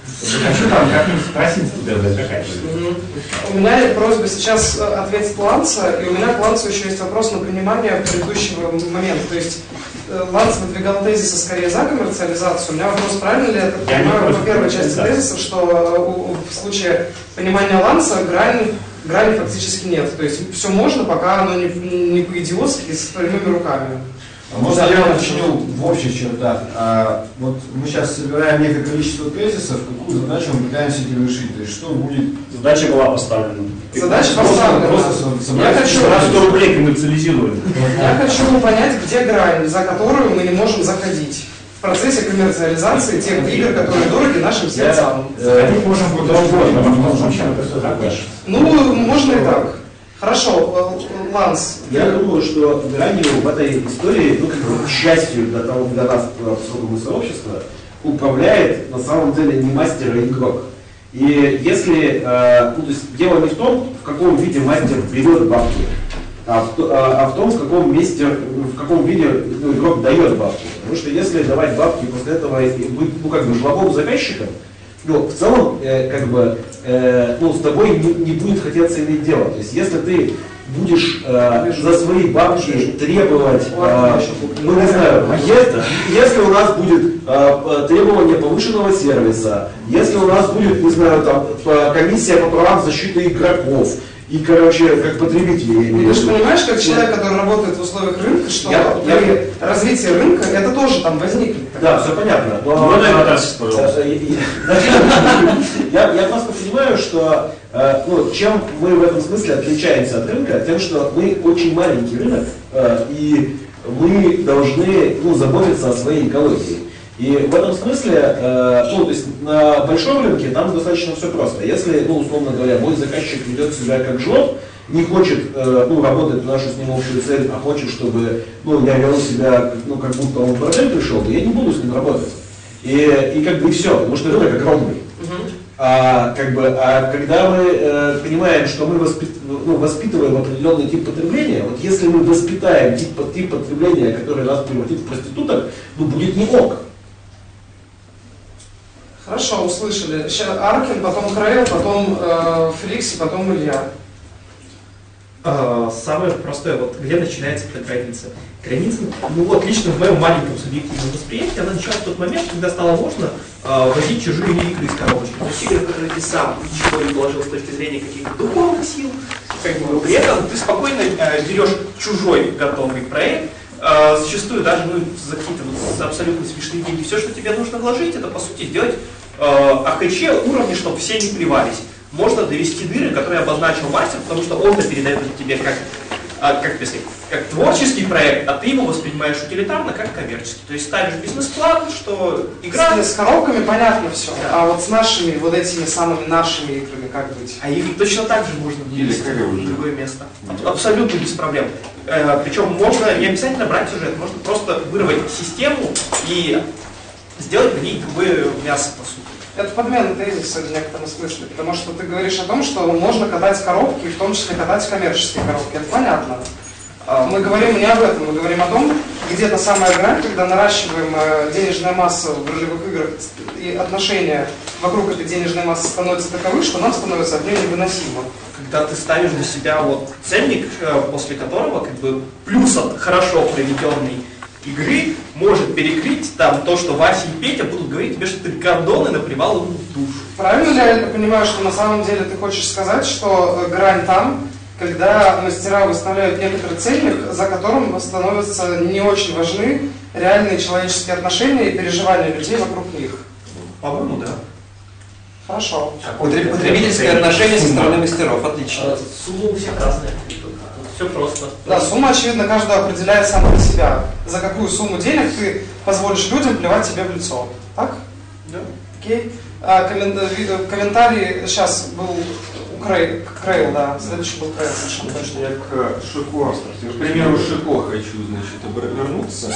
S3: хочу там как-нибудь спросить тебя закачивать.
S1: У меня просьба сейчас э, ответить Ланса, и у меня к Лансу еще есть вопрос на понимание предыдущего момента. То есть э, Ланс выдвигал тезисы скорее за коммерциализацию. У меня вопрос, правильно ли я так
S3: Я не
S1: понимаю
S3: против
S1: по первой части
S3: коммерциализации.
S1: тезиса, что э, у- в случае понимания Ланса грани, грани фактически нет. То есть все можно, пока оно не, не по-идиотски с прямыми руками.
S6: А Можно я начну в общих чертах? А, вот мы сейчас собираем некое количество тезисов, какую задачу мы пытаемся этим решить? То есть что будет?
S5: Задача была поставлена.
S1: Задача
S6: Просто-
S1: поставлена.
S6: просто со- собрать
S1: Я хочу,
S5: На сто рублей коммерциализируем.
S1: я хочу понять, где грань, за которую мы не можем заходить в процессе коммерциализации тех игр, которые дороги нашим сердцам.
S3: Заходить можем куда угодно, потому что чем это все закончится.
S1: Ну, можно и так. Хорошо, э, Ланс.
S9: Я думаю, что гранью в этой истории, ну, как бы, к счастью для, того, для нас, поскольку мы сообщество, управляет на самом деле не мастер, а игрок. И если, э, ну, то есть дело не в том, в каком виде мастер берет бабки, а в, то- а, а в том, в каком месте, в каком виде, ну, игрок дает бабки. Потому что если давать бабки и после этого и быть, ну, как бы, жлобом заказчиком, ну, в целом, э, как бы, э, ну, с тобой не, не будет хотеться иметь дело. То есть, если ты будешь э, за свои бабки требовать, э, ну, не знаю, если, если у нас будет э, требование повышенного сервиса, если у нас будет, не знаю, там, э, комиссия по правам защиты игроков, и, короче, как потребителей, я имею
S1: Ты
S9: в
S1: же
S9: виду.
S1: понимаешь, как человек, который работает в условиях рынка, что
S9: Я-
S1: при
S9: я-
S1: развитии рынка это тоже там возникнет.
S9: Да, все понятно. Но,
S5: Ну, дай
S9: а,
S5: катарсис, пожалуйста.
S9: э, Я, я просто понимаю, что э, ну, чем мы в этом смысле отличаемся от рынка, тем, что мы очень маленький рынок, э, и мы должны, ну, заботиться о своей экологии. И в этом смысле, э, ну, то есть на большом рынке там достаточно все просто. Если, ну, условно говоря, мой заказчик ведет себя как жлоб, не хочет, э, ну, работать на нашу с ним общую цель, а хочет, чтобы, ну, я вел себя, ну, как будто он в бордель пришел, то я не буду с ним работать. И, и как бы и все, потому что рынок огромный. А, как бы, а когда мы э, понимаем, что мы воспит, ну, воспитываем определенный тип потребления, вот если мы воспитаем тип, тип потребления, который нас превратит в проституток, ну будет не ок.
S1: Хорошо, услышали. Сейчас Аркин, потом Крейл, потом э, Феликс и потом Илья.
S10: Самое простое, вот где начинается эта граница. Граница, ну вот лично в моем маленьком субъективном восприятии, она началась в тот момент, когда стало можно э, возить чужие игры из коробочки. То есть игры, которые ты сам ничего не положил с точки зрения каких-то духовных сил, как бы, при этом ты спокойно э, берешь чужой готовый проект, э, зачастую даже ну, за какие-то вот, абсолютно смешные деньги. Все, что тебе нужно вложить, это по сути сделать э, АХЧ уровня, чтобы все не плевались. Можно довести дыры, которые обозначил мастер, потому что он-то передает тебе как, как, если, как творческий проект, а ты его воспринимаешь утилитарно, как коммерческий. То есть ставишь бизнес-план, что игра...
S1: С, с коробками понятно все, да. А вот с нашими, вот этими самыми нашими играми как быть?
S10: А их точно так же можно перенести в другое место. Абсолютно без проблем. Э, причем можно не обязательно брать сюжет, можно просто вырвать систему и сделать на ней другое мясо, по сути.
S1: Это подмена тезиса в некотором смысле, потому что ты говоришь о том, что можно катать коробки, и в том числе катать коммерческие коробки. Это понятно. Мы говорим не об этом, мы говорим о том, где та самая грань, когда наращиваем денежная масса в ролевых играх, и отношения вокруг этой денежной массы становятся таковы, что нам становится от нее невыносимо.
S10: Когда ты ставишь для себя вот ценник, после которого как бы плюс от хорошо проведенной игры может перекрыть там то, что Вася и Петя будут говорить тебе, что ты гондон и наплевал ему в душу.
S1: Правильно ли я понимаю, что на самом деле ты хочешь сказать, что грань там, когда мастера выставляют некоторый ценник, за которым становятся не очень важны реальные человеческие отношения и переживания людей вокруг них?
S10: По-моему, да.
S1: Хорошо.
S2: Потребительское отношение со стороны мастеров, отлично.
S10: Сумма у всех разная. Все просто.
S1: Да, сумма, очевидно, каждый определяет сам для себя. За какую сумму денег ты позволишь людям плевать тебе в лицо. Так?
S10: Да.
S1: Окей. А, комментарий сейчас был у Крей, Крейл, да. Следующий был Крейл.
S11: Значит, я к Шико, к примеру Шико хочу, значит, вернуться.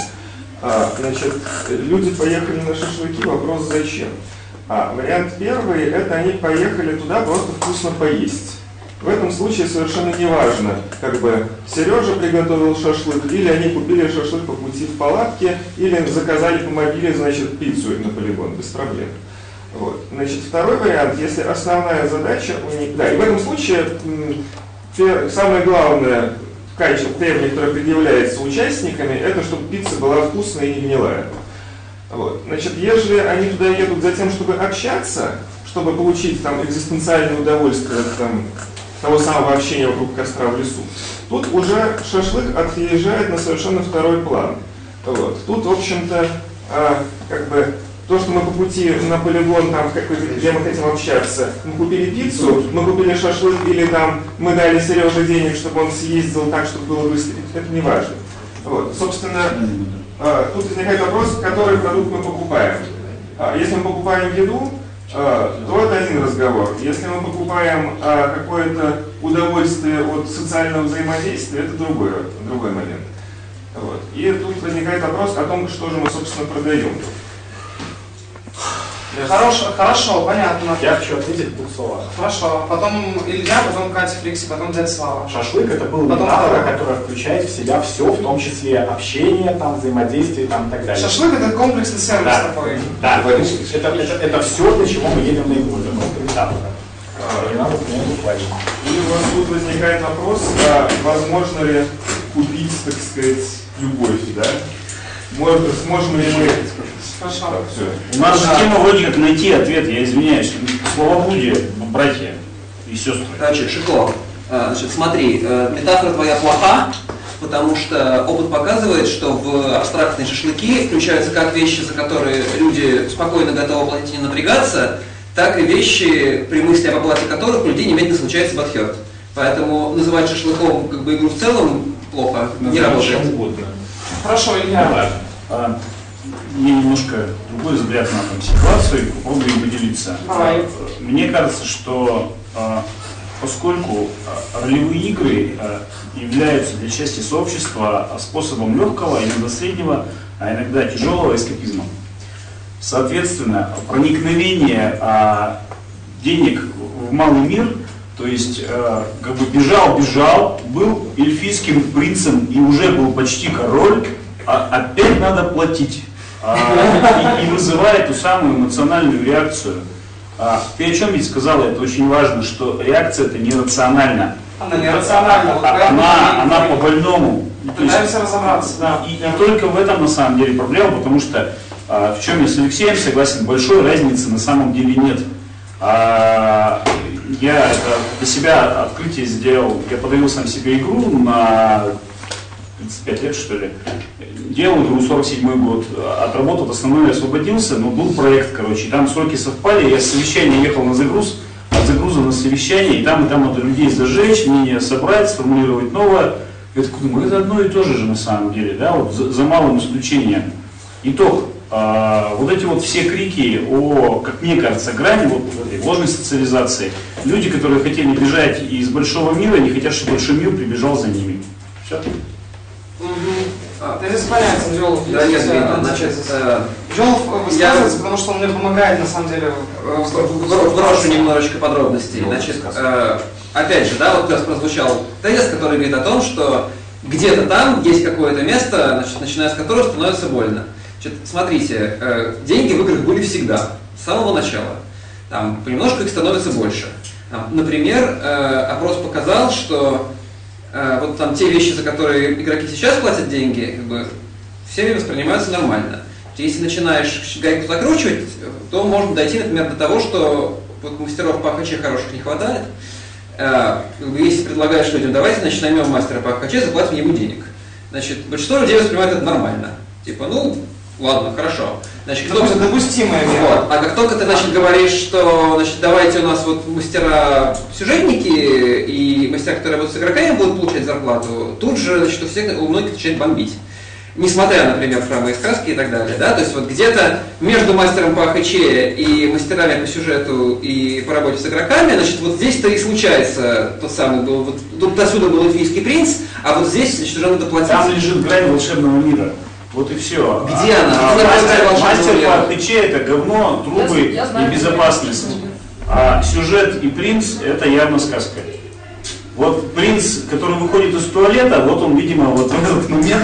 S11: А, значит, люди поехали на шашлыки, вопрос зачем? А, вариант первый, это они поехали туда просто вкусно поесть. В этом случае совершенно не важно, как бы Сережа приготовил шашлык, или они купили шашлык по пути в палатке, или заказали по мобиле, значит, пиццу на полигон, без проблем. Вот. Значит, второй вариант, если основная задача у них... Да, и в этом случае самое главное качество, требование, которое предъявляется участниками, это чтобы пицца была вкусная и не гнилая. Вот. Значит, если они туда едут за тем, чтобы общаться, чтобы получить там экзистенциальное удовольствие там, того самого общения вокруг костра в лесу, тут уже шашлык отъезжает на совершенно второй план. Вот. Тут, в общем-то, а, как бы то, что мы по пути на полигон, там, где мы хотим общаться, мы купили пиццу, мы купили шашлык, или там мы дали Сереже денег, чтобы он съездил так, чтобы было быстрее, это не важно. Вот. Собственно, а, тут возникает вопрос, который продукт мы покупаем. А, если мы покупаем еду, то это один разговор. Если мы покупаем а, какое-то удовольствие от социального взаимодействия, это другой, другой момент. Вот. И тут возникает вопрос о том, что же мы, собственно, продаем.
S1: Хорошо, хорошо, понятно.
S3: Я хочу ответить в двух словах.
S1: Хорошо. Потом Илья, потом Катя Фликси, потом дядя Слава.
S3: Шашлык это был метафора, которая включает в себя все, в том числе общение, там, взаимодействие там, и так далее.
S1: Шашлык это комплексный сервис
S3: да.
S1: такой.
S3: Да, это, это, это все, для чего мы едем на игру. Это просто метафора. Не надо принять буквально.
S11: И у вас тут возникает вопрос, а возможно ли купить, так сказать, любовь, да? Может, сможем ли мы...
S1: Хорошо.
S11: Так, все.
S5: У нас же тема вроде как найти ответ, я извиняюсь. Словоблудие, братья и сестры.
S2: Значит, Шико, значит, смотри, метафора твоя плоха, потому что опыт показывает, что в абстрактные шашлыки включаются как вещи, за которые люди спокойно готовы платить и не напрягаться, так и вещи, при мысли об оплате которых у людей немедленно случается бадхёрт. Поэтому называть шашлыком как бы игру в целом плохо, не работает.
S1: Хорошо, Илья.
S5: А, мне немножко другой взгляд на эту ситуацию, попробую поделиться.
S1: Давай.
S5: Мне кажется, что а, поскольку а, ролевые игры а, являются для части сообщества способом легкого, иногда среднего, а иногда тяжелого эскапизма, соответственно, проникновение а, денег в малый мир, то есть э, как бы бежал, бежал, был эльфийским принцем и уже был почти король, а опять надо платить. А, и, и вызывает ту самую эмоциональную реакцию. А, ты о чем ведь сказала, это очень важно, что реакция это нерациональна.
S1: Она нерациональна. Вот
S5: а, она, она по-больному.
S1: Пытаемся разобраться, да.
S5: И, и только в этом на самом деле проблема, потому что а, в чем я с Алексеем согласен, большой разницы на самом деле нет. А, я это для себя открытие сделал, я подарил сам себе игру на тридцать пять лет, что ли. Делал игру сорок седьмой год, отработал основной, освободился, но был проект, короче, и там сроки совпали, я с совещания ехал на загруз, от загруза на совещание, и там, и там надо людей зажечь, мнение собрать, сформулировать новое. Я такой думаю, это одно и то же же на самом деле, да, вот за, за малым исключением. Итог, э, вот эти вот все крики о, как мне кажется, грани вот этой ложной социализации, люди, которые хотели бежать из большого мира, не хотят, чтобы большой мир прибежал за ними. Все.
S1: Угу. А, ты здесь понятен, Джолов.
S7: Да, нет, видно, значит, э,
S1: Джолов высказывается, потому что он мне помогает, на самом деле.
S7: Брошу немножечко подробностей. Значит, э, опять же, да, вот у нас прозвучал тезис, который говорит о том, что где-то там есть какое-то место, значит, начиная с которого становится больно. Значит, смотрите, э, деньги в играх были всегда, с самого начала. Там понемножку их становится больше. Там, например, э, опрос показал, что вот там те вещи, за которые игроки сейчас платят деньги, как бы всеми воспринимаются нормально. Если начинаешь гайку закручивать, то можно дойти, например, до того, что вот мастеров по АХЧ хороших не хватает. Если предлагаешь людям, давайте значит, наймем мастера по АХЧ, заплатим ему денег. Значит, большинство людей воспринимает это нормально. Типа, ну, ладно, хорошо. Значит, кто
S1: это допустимое мера.
S7: Вот. А как только ты значит, говоришь, что значит, давайте у нас вот мастера-сюжетники и мастера, которые работают с игроками, будут получать зарплату, тут же значит, у всех у многих начинает бомбить. Несмотря, например, в храмы и сказки и так далее. Да? То есть вот где-то между мастером по АХЧ и мастерами по сюжету и по работе с игроками, значит, вот здесь-то и случается тот самый был, вот тут отсюда был эльфийский принц, а вот здесь, значит, уже надо платить.
S5: Там лежит грань волшебного мира. Вот и все.
S7: Где
S5: а,
S7: она?
S5: А, мастер, мастер по АХЧ это говно, трубы
S4: я, я знаю,
S5: и безопасность. А сюжет и принц это явно сказка. Вот принц, который выходит из туалета, вот он, видимо, вот в этот момент.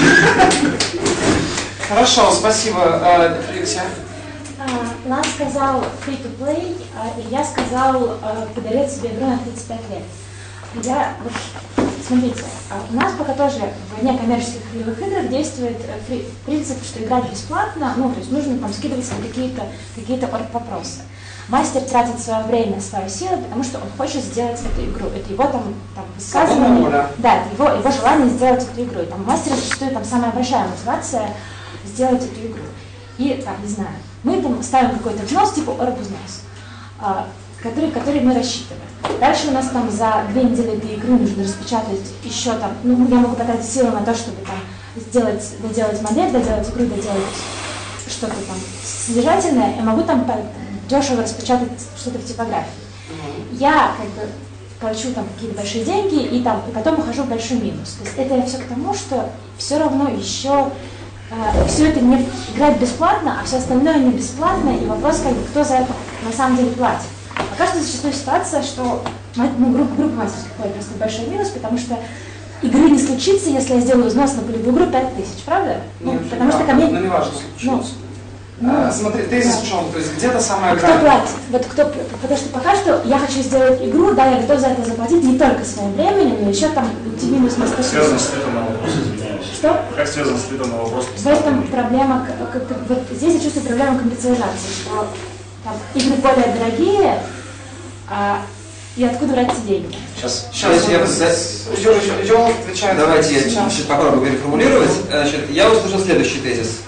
S1: Хорошо, спасибо, Алексей.
S12: Лан сказал free to play, Илья сказал подарить себе игру на тридцать пять лет. Я, вот, смотрите, у нас пока тоже в некоммерческих игровых играх действует принцип, что играть бесплатно, ну, то есть нужно там скидываться на какие-то какие-то вопросы. Мастер тратит свое время, свою силу, потому что он хочет сделать эту игру. Это его там, там высказывание, да, это его, его желание сделать эту игру. И там у мастера зачастую там самая большая мотивация сделать эту игру. И там, не знаю, мы там ставим какой-то взнос, типа оргвзнос, который, который мы рассчитываем. Дальше у нас там за две недели этой игры нужно распечатать еще там, ну, я могу потратить силы на то, чтобы там сделать, доделать модель, доделать игру, доделать что-то там содержательное, я могу там дешево распечатать что-то в типографии. Я как бы плачу там какие-то большие деньги и там и потом ухожу в большой минус. То есть это все к тому, что все равно еще э, все это не играть бесплатно, а все остальное не бесплатно, и вопрос, как бы, кто за это на самом деле платит. Пока что зачастую ситуация, что ну, группа, группа мастерских ходит просто в большой минус, потому что игры не случится, если я сделаю взнос на полевую игру пять тысяч, правда?
S1: Ну,
S12: ну, потому
S1: да,
S12: что ко мне...
S1: Ну, не важно, случится. Ну, а, смотри, тезис в чем? То есть где-то самая
S12: грань. Кто платит? Вот кто, потому что пока что я хочу сделать игру, да, я готов за это заплатить не только своим временем, но еще там уйти минус на сто.
S5: Как связано с ответом на вопрос, извиняюсь.
S12: Что?
S5: Как связано с ответом на вопрос?
S12: В этом проблема, как, как, вот здесь я чувствую проблему коммерциализации, что там, игры более дорогие, а, и откуда брать эти деньги?
S7: Сейчас, сейчас я отвечаю. Давайте я чуть попробую переформулировать. Значит, я услышал следующий тезис.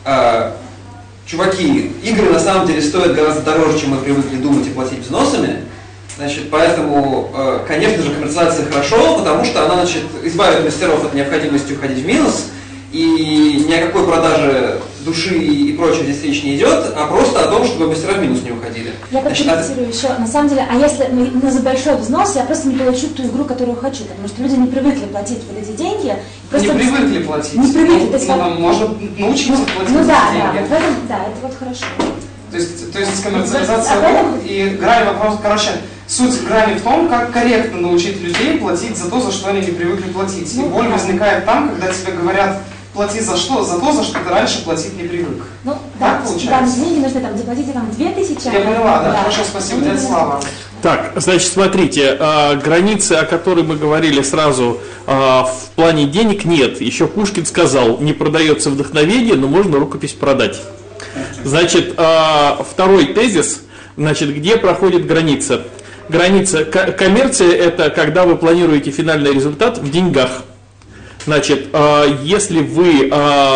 S7: Чуваки, игры на самом деле стоят гораздо дороже, чем мы привыкли думать и платить взносами. Значит, поэтому, конечно же, коммерциализация хорошо, потому что она, значит, избавит мастеров от необходимости уходить в минус, и ни о какой продаже души и прочего здесь речь не идет, а просто о том, чтобы мастера в минус не уходили.
S12: Я прокомментирую еще, на самом деле, а если ну, за большой взнос, я просто не получу ту игру, которую хочу, потому что люди не привыкли платить вот эти деньги.
S1: Не привыкли платить.
S12: Не привыкли, то есть
S1: ну, можно научиться
S12: ну,
S1: платить
S12: ну,
S1: эти
S12: да,
S1: деньги.
S12: да, вот в этом, да, это вот хорошо.
S1: То То есть, то есть коммерциализация рук и грани вопрос, короче, суть грани в том, как корректно научить людей платить за то, за что они не привыкли платить. И боль возникает там, когда тебе говорят, плати за что? За то, за что ты раньше платить не привык.
S12: Ну, да, вам деньги нужны, там, заплатите там две тысячи.
S1: Я поняла, да, хорошо, спасибо, дядя Слава.
S8: Так, значит, смотрите, э, границы, о которой мы говорили сразу, э, в плане денег нет. Еще Пушкин сказал, не продается вдохновение, но можно рукопись продать. Значит, э, второй тезис, значит, где проходит граница? Граница коммерции – это когда вы планируете финальный результат в деньгах. Значит, если вы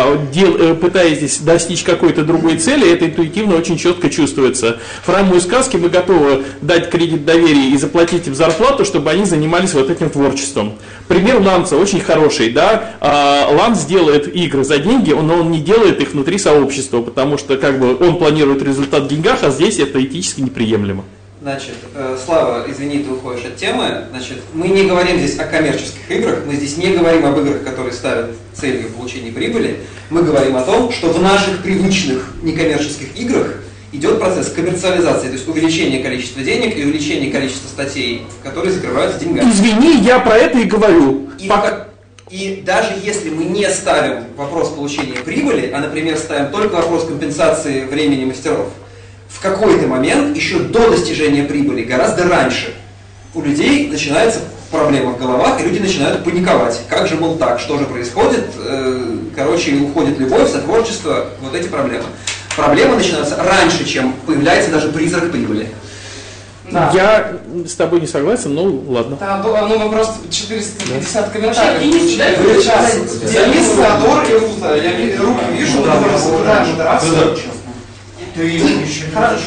S8: пытаетесь достичь какой-то другой цели, это интуитивно очень четко чувствуется. Фраму и сказки мы готовы дать кредит доверия и заплатить им зарплату, чтобы они занимались вот этим творчеством. Пример Ланца очень хороший, да. Ланц делает игры за деньги, но он не делает их внутри сообщества, потому что как бы он планирует результат в деньгах, а здесь это этически неприемлемо.
S7: Значит, Слава, извини, ты уходишь от темы. Значит, мы не говорим здесь о коммерческих играх, мы здесь не говорим об играх, которые ставят целью получения прибыли. Мы говорим о том, что в наших привычных некоммерческих играх идет процесс коммерциализации, то есть увеличение количества денег и увеличение количества статей, которые закрываются деньгами.
S8: Извини, я про это и говорю.
S7: И, Пока... и даже если мы не ставим вопрос получения прибыли, а, например, ставим только вопрос компенсации времени мастеров, в какой-то момент, еще до достижения прибыли, гораздо раньше, у людей начинаются проблемы в головах, и люди начинают паниковать. Как же, мол, так, что же происходит? Короче, уходит любовь, сотворчество, вот эти проблемы. Проблемы начинаются раньше, чем появляется даже призрак прибыли.
S8: Да. Я с тобой не согласен, ну ладно.
S1: Да, ну мы просто четыреста пятьдесят да. комментариев
S4: Денис, да?
S1: сейчас. Денис, Теодор и Рута. Я руки вижу, ну, да, мы рассуждаем модерацию.
S6: Ты еще хорошо.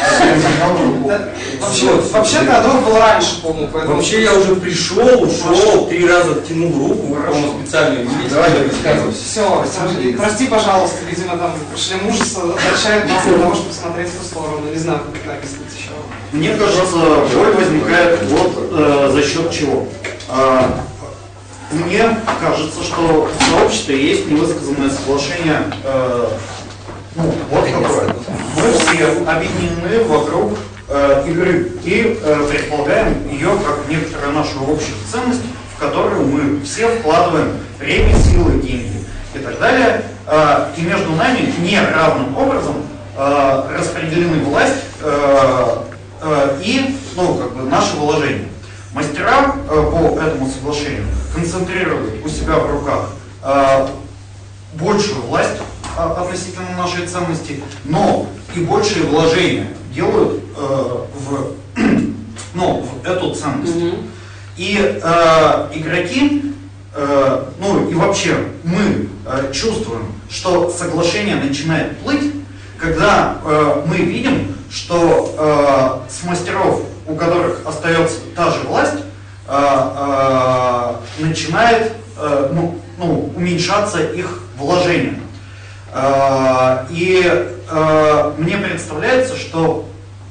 S1: Вообще, вообще Теодор был раньше, по-моему, поэтому...
S13: Вообще я уже пришел, ушел, три раза тянул руку, по-моему, специально.
S6: Давай я рассказывай.
S1: Все, прости, пожалуйста, видимо, там шлем ужаса отвращает нас для того, чтобы смотреть в ту сторону. Не знаю, как это объяснить еще.
S14: Мне кажется, боль возникает вот э, за счет чего. Э, мне кажется, что в сообществе есть невысказанное соглашение, э, ну, вот какое. Мы все объединены вокруг э, игры и э, предполагаем ее как некоторую нашу общую ценность, в которую мы все вкладываем время, силы, деньги и так далее. Э, и между нами неравным образом э, распределены власть э, э, и ну, как бы наши вложения. Мастера э, по этому соглашению концентрируют у себя в руках э, большую власть относительно нашей ценности, но и большие вложения делают э, в, ну, в эту ценность. Mm-hmm. И э, игроки, э, ну и вообще мы э, чувствуем, что соглашение начинает плыть, когда э, мы видим, что э, с мастеров, у которых остается та же власть, э, э, начинает э, ну, ну, уменьшаться их вложение. Uh, и uh, мне представляется, что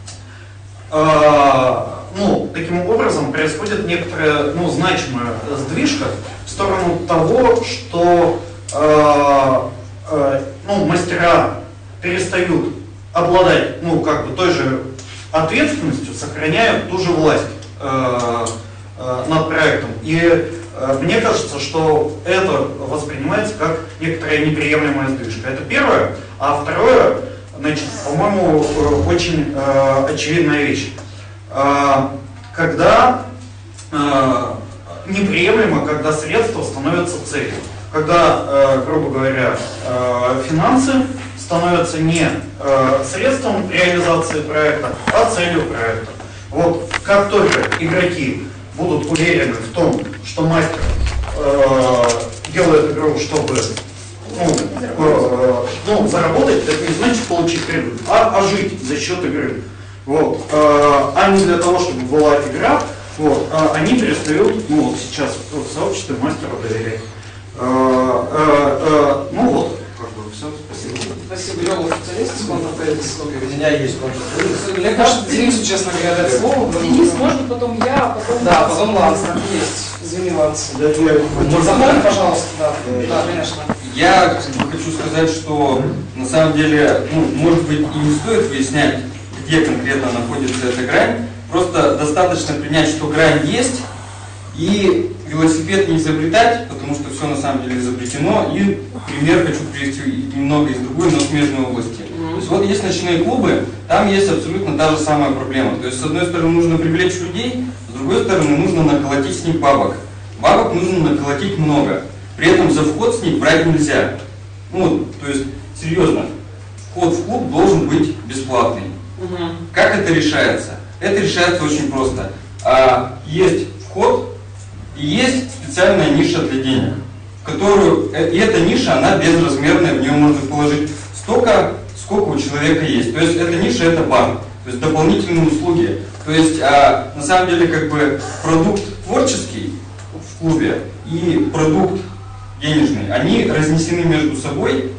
S14: uh, ну, таким образом происходит некоторая ну, значимая сдвижка в сторону того, что uh, uh, ну, мастера перестают обладать ну, как бы той же ответственностью, сохраняя ту же власть uh, uh, над проектом. И мне кажется, что это воспринимается как некоторая неприемлемая сдвижка. Это первое. А второе, значит, по-моему, очень э, очевидная вещь. Э, когда э, неприемлемо, когда средства становятся целью. Когда, э, грубо говоря, э, финансы становятся не э, средством реализации проекта, а целью проекта. Вот как только игроки будут уверены в том, что мастер э, делает игру, чтобы ну, э, ну, заработать, это не значит получить прибыль, а, а жить за счет игры. Вот. Э, а не для того, чтобы была игра, вот, а они перестают, ну вот сейчас в сообществе мастеру доверять. Э, э, э, ну вот, как бы все, спасибо.
S1: Спасибо, Лёва, у тебя есть контртезис?
S13: У меня есть контртезис.
S1: Мне кажется, Денису, честно говоря, дать слово.
S4: Денис, может, потом я, а потом...
S1: Да, потом Ланс, так есть. Извини, Ланс. Запомни, пожалуйста, да. Да, конечно.
S13: я хочу сказать, что на самом деле, ну, может быть, и не стоит выяснять, где конкретно находится эта грань. Просто достаточно принять, что грань есть, и велосипед не изобретать, потому что все на самом деле изобретено. И пример хочу привести немного из другой, но смежной области. То есть вот есть ночные клубы, там есть абсолютно та же самая проблема. То есть с одной стороны нужно привлечь людей, с другой стороны нужно наколотить с них бабок. Бабок нужно наколотить много. При этом за вход с них брать нельзя. Ну, то есть, серьезно, вход в клуб должен быть бесплатный. Угу. Как это решается? Это решается очень просто. А, есть вход и есть специальная ниша для денег, в которую, и эта ниша, она безразмерная, в нее можно положить столько, сколько у человека есть. То есть эта ниша — это бар, то есть дополнительные услуги. То есть а, на самом деле как бы продукт творческий в клубе и продукт денежный, они разнесены между собой,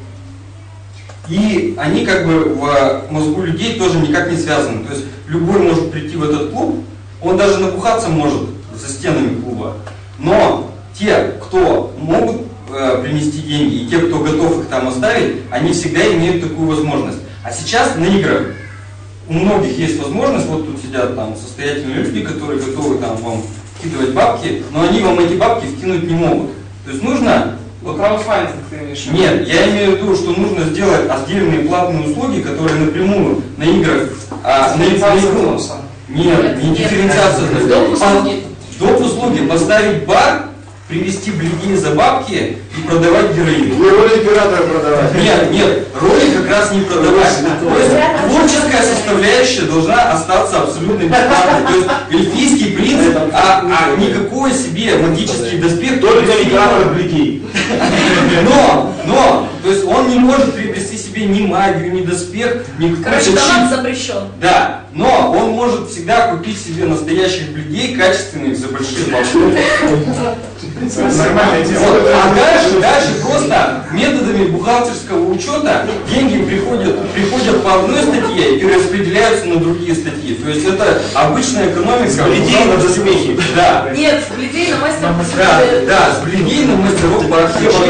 S13: и они как бы в мозгу людей тоже никак не связаны. То есть любой может прийти в этот клуб, он даже набухаться может за стенами клуба, но те, кто могут э, принести деньги, и те, кто готов их там оставить, они всегда имеют такую возможность. А сейчас на играх у многих есть возможность, вот тут сидят там состоятельные люди, которые готовы там вам вкидывать бабки, но они вам эти бабки вкинуть не могут. То есть нужно...
S1: Вот краудфандинг ты имеешь в виду?
S13: Нет, я имею в виду, что нужно сделать отдельные платные услуги, которые напрямую на играх... А, на, на игру, нет, не дифференциация. Доп-услуги. Доп-услуги. Поставить бар, привести блюдей за бабки и продавать героин.
S6: Не роли оператора продавать.
S13: Нет, нет, роли как раз не продавать. То есть творческая составляющая должна остаться абсолютно бесплатной. То есть эльфийский принцип, а, а никакой себе магический доспех...
S6: Только оператор блюдей.
S13: Но, но, то есть он не может приобрести себе ни магию, ни доспех, ни какой-то
S15: Короче, товар
S13: щит.
S15: запрещен.
S13: Да, но он может всегда купить себе настоящих блюдей, качественных, за большие бабки.
S3: Нормальная тема.
S13: Вот, а дальше, дальше просто методами бухгалтерского учета деньги приходят, приходят по одной статье и распределяются на другие статьи. То есть это обычная экономика.
S6: С блюдей на доспехи.
S13: Да.
S15: Нет, с блюдей на мастер.
S13: Да, да, с блюдей на мастеров по архиву.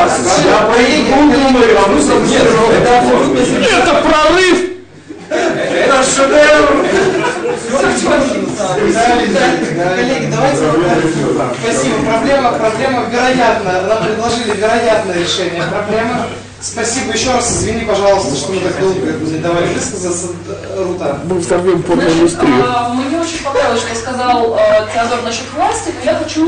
S13: Нет, это абсолютно...
S8: Это прорыв!
S13: Это шедевр!
S1: Коллеги, давайте... Спасибо. Проблема, проблема вероятно. Нам предложили вероятное решение проблемы. Спасибо еще раз. Извини, пожалуйста, что мы так долго не давали высказаться. Рута.
S8: Мы взорвем порноиндустрию.
S15: А, мне очень понравилось, что сказал э, Теодор насчет власти, но я хочу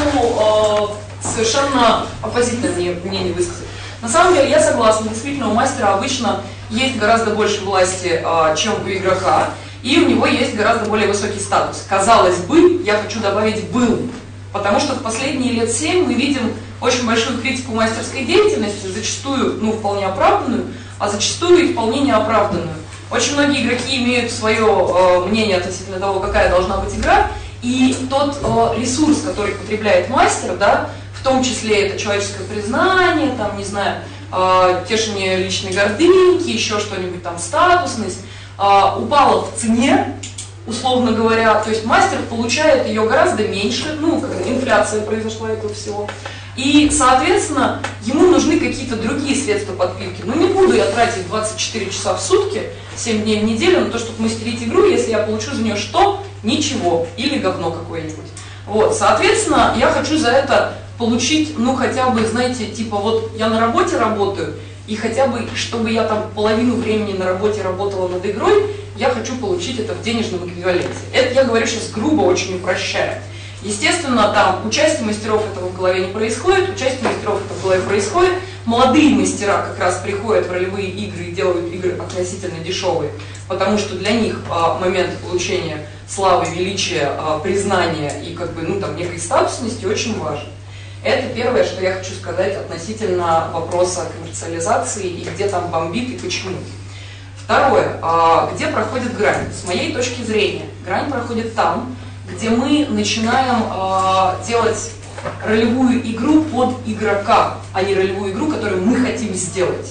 S15: ему э, совершенно оппозитное мнение высказать. На самом деле я согласна, действительно у мастера обычно есть гораздо больше власти, э, чем у игрока, и у него есть гораздо более высокий статус. Казалось бы, я хочу добавить «был», потому что в последние лет семь мы видим очень большую критику мастерской деятельности, зачастую, ну, вполне оправданную, а зачастую и вполне неоправданную. Очень многие игроки имеют свое э, мнение относительно того, какая должна быть игра, и тот э, ресурс, который потребляет мастер, да, в том числе это человеческое признание, там, не знаю, э, тешение личной гордыньки, еще что-нибудь там, статусность, э, упало в цене, условно говоря, то есть мастер получает ее гораздо меньше, ну, как инфляция произошла этого всего. И, соответственно, ему нужны какие-то другие средства подпитки. Ну, не буду я тратить двадцать четыре часа в сутки, семь дней в неделю на то, чтобы мастерить игру, если я получу за нее что? Ничего. Или говно какое-нибудь. Вот, соответственно, я хочу за это получить, ну, хотя бы, знаете, типа, вот я на работе работаю, и хотя бы, чтобы я там половину времени на работе работала над игрой, я хочу получить это в денежном эквиваленте. Это я говорю сейчас грубо, очень упрощая. Естественно, там участие мастеров этого в голове не происходит, участие мастеров этого в голове происходит. Молодые мастера как раз приходят в ролевые игры и делают игры относительно дешевые, потому что для них а, момент получения славы, величия, а, признания и как бы, ну, там, некой статусности очень важен. Это первое, что я хочу сказать относительно вопроса коммерциализации и где там бомбит и почему. Второе, а, где проходит грань? С моей точки зрения, грань проходит там, где мы начинаем э, делать ролевую игру под игрока, а не ролевую игру, которую мы хотим сделать.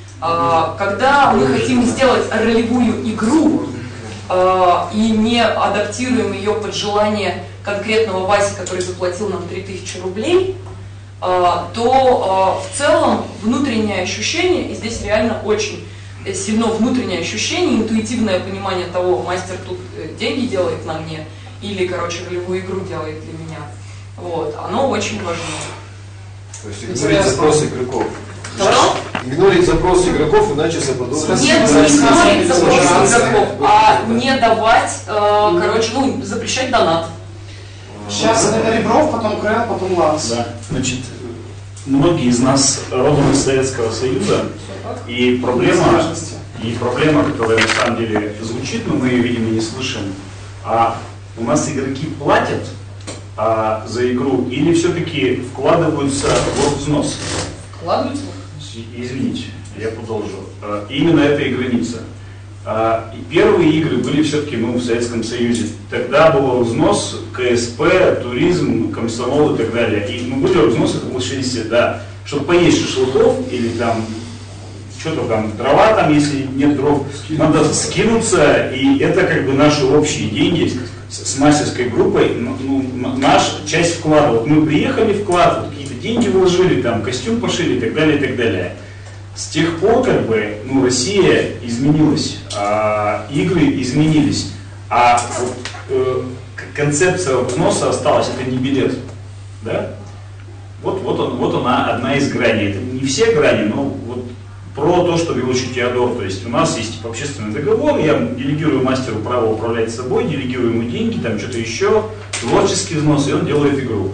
S15: Э, когда мы хотим сделать ролевую игру э, и не адаптируем ее под желание конкретного Васи, который заплатил нам три тысячи рублей, то в целом внутреннее ощущение, и здесь реально очень сильно внутреннее ощущение, интуитивное понимание того, мастер тут деньги делает на мне, или, короче, ролевую игру делает для меня, вот, оно очень важно.
S6: То есть игнорить запросы игроков.
S15: Что?
S6: Игнорить запросы игроков, иначе заподозрить.
S15: Нет, не игнорить запросы игроков, а не давать, э, короче, ну, запрещать донат.
S1: Сейчас это Ребров, потом Крэл, потом Лакс.
S5: Да, значит, многие из нас родом из Советского Союза, и проблема, и проблема, которая на самом деле звучит, но мы ее, видимо, не слышим, а у нас игроки платят а, за игру или все-таки вкладываются в взнос?
S15: Вкладываются?
S5: Извините, я продолжу. А, именно это и граница. А, и первые игры были все-таки ну, в Советском Союзе. Тогда был взнос, КСП, туризм, комсомол и так далее. И ну, были взносы, это было шестьдесят, да, чтобы поесть шашлыков или там что-то там, дрова там, если нет дров, надо скинуться, и это как бы наши общие деньги с, с мастерской группой, ну, ну, наша часть вклада. Вот мы приехали, вклад, вот, какие-то деньги вложили, там, костюм пошили и так далее, и так далее. С тех пор, как бы, ну, Россия изменилась, а, игры изменились, а вот, э, концепция взноса осталась, это не билет, да? Вот, вот, он, вот она, одна из граней. Это не все грани, но вот про то, что вел еще Теодор. То есть у нас есть типа, общественный договор, я делегирую мастеру право управлять собой, делегирую ему деньги, там что-то еще, творческий взнос, и он делает игру.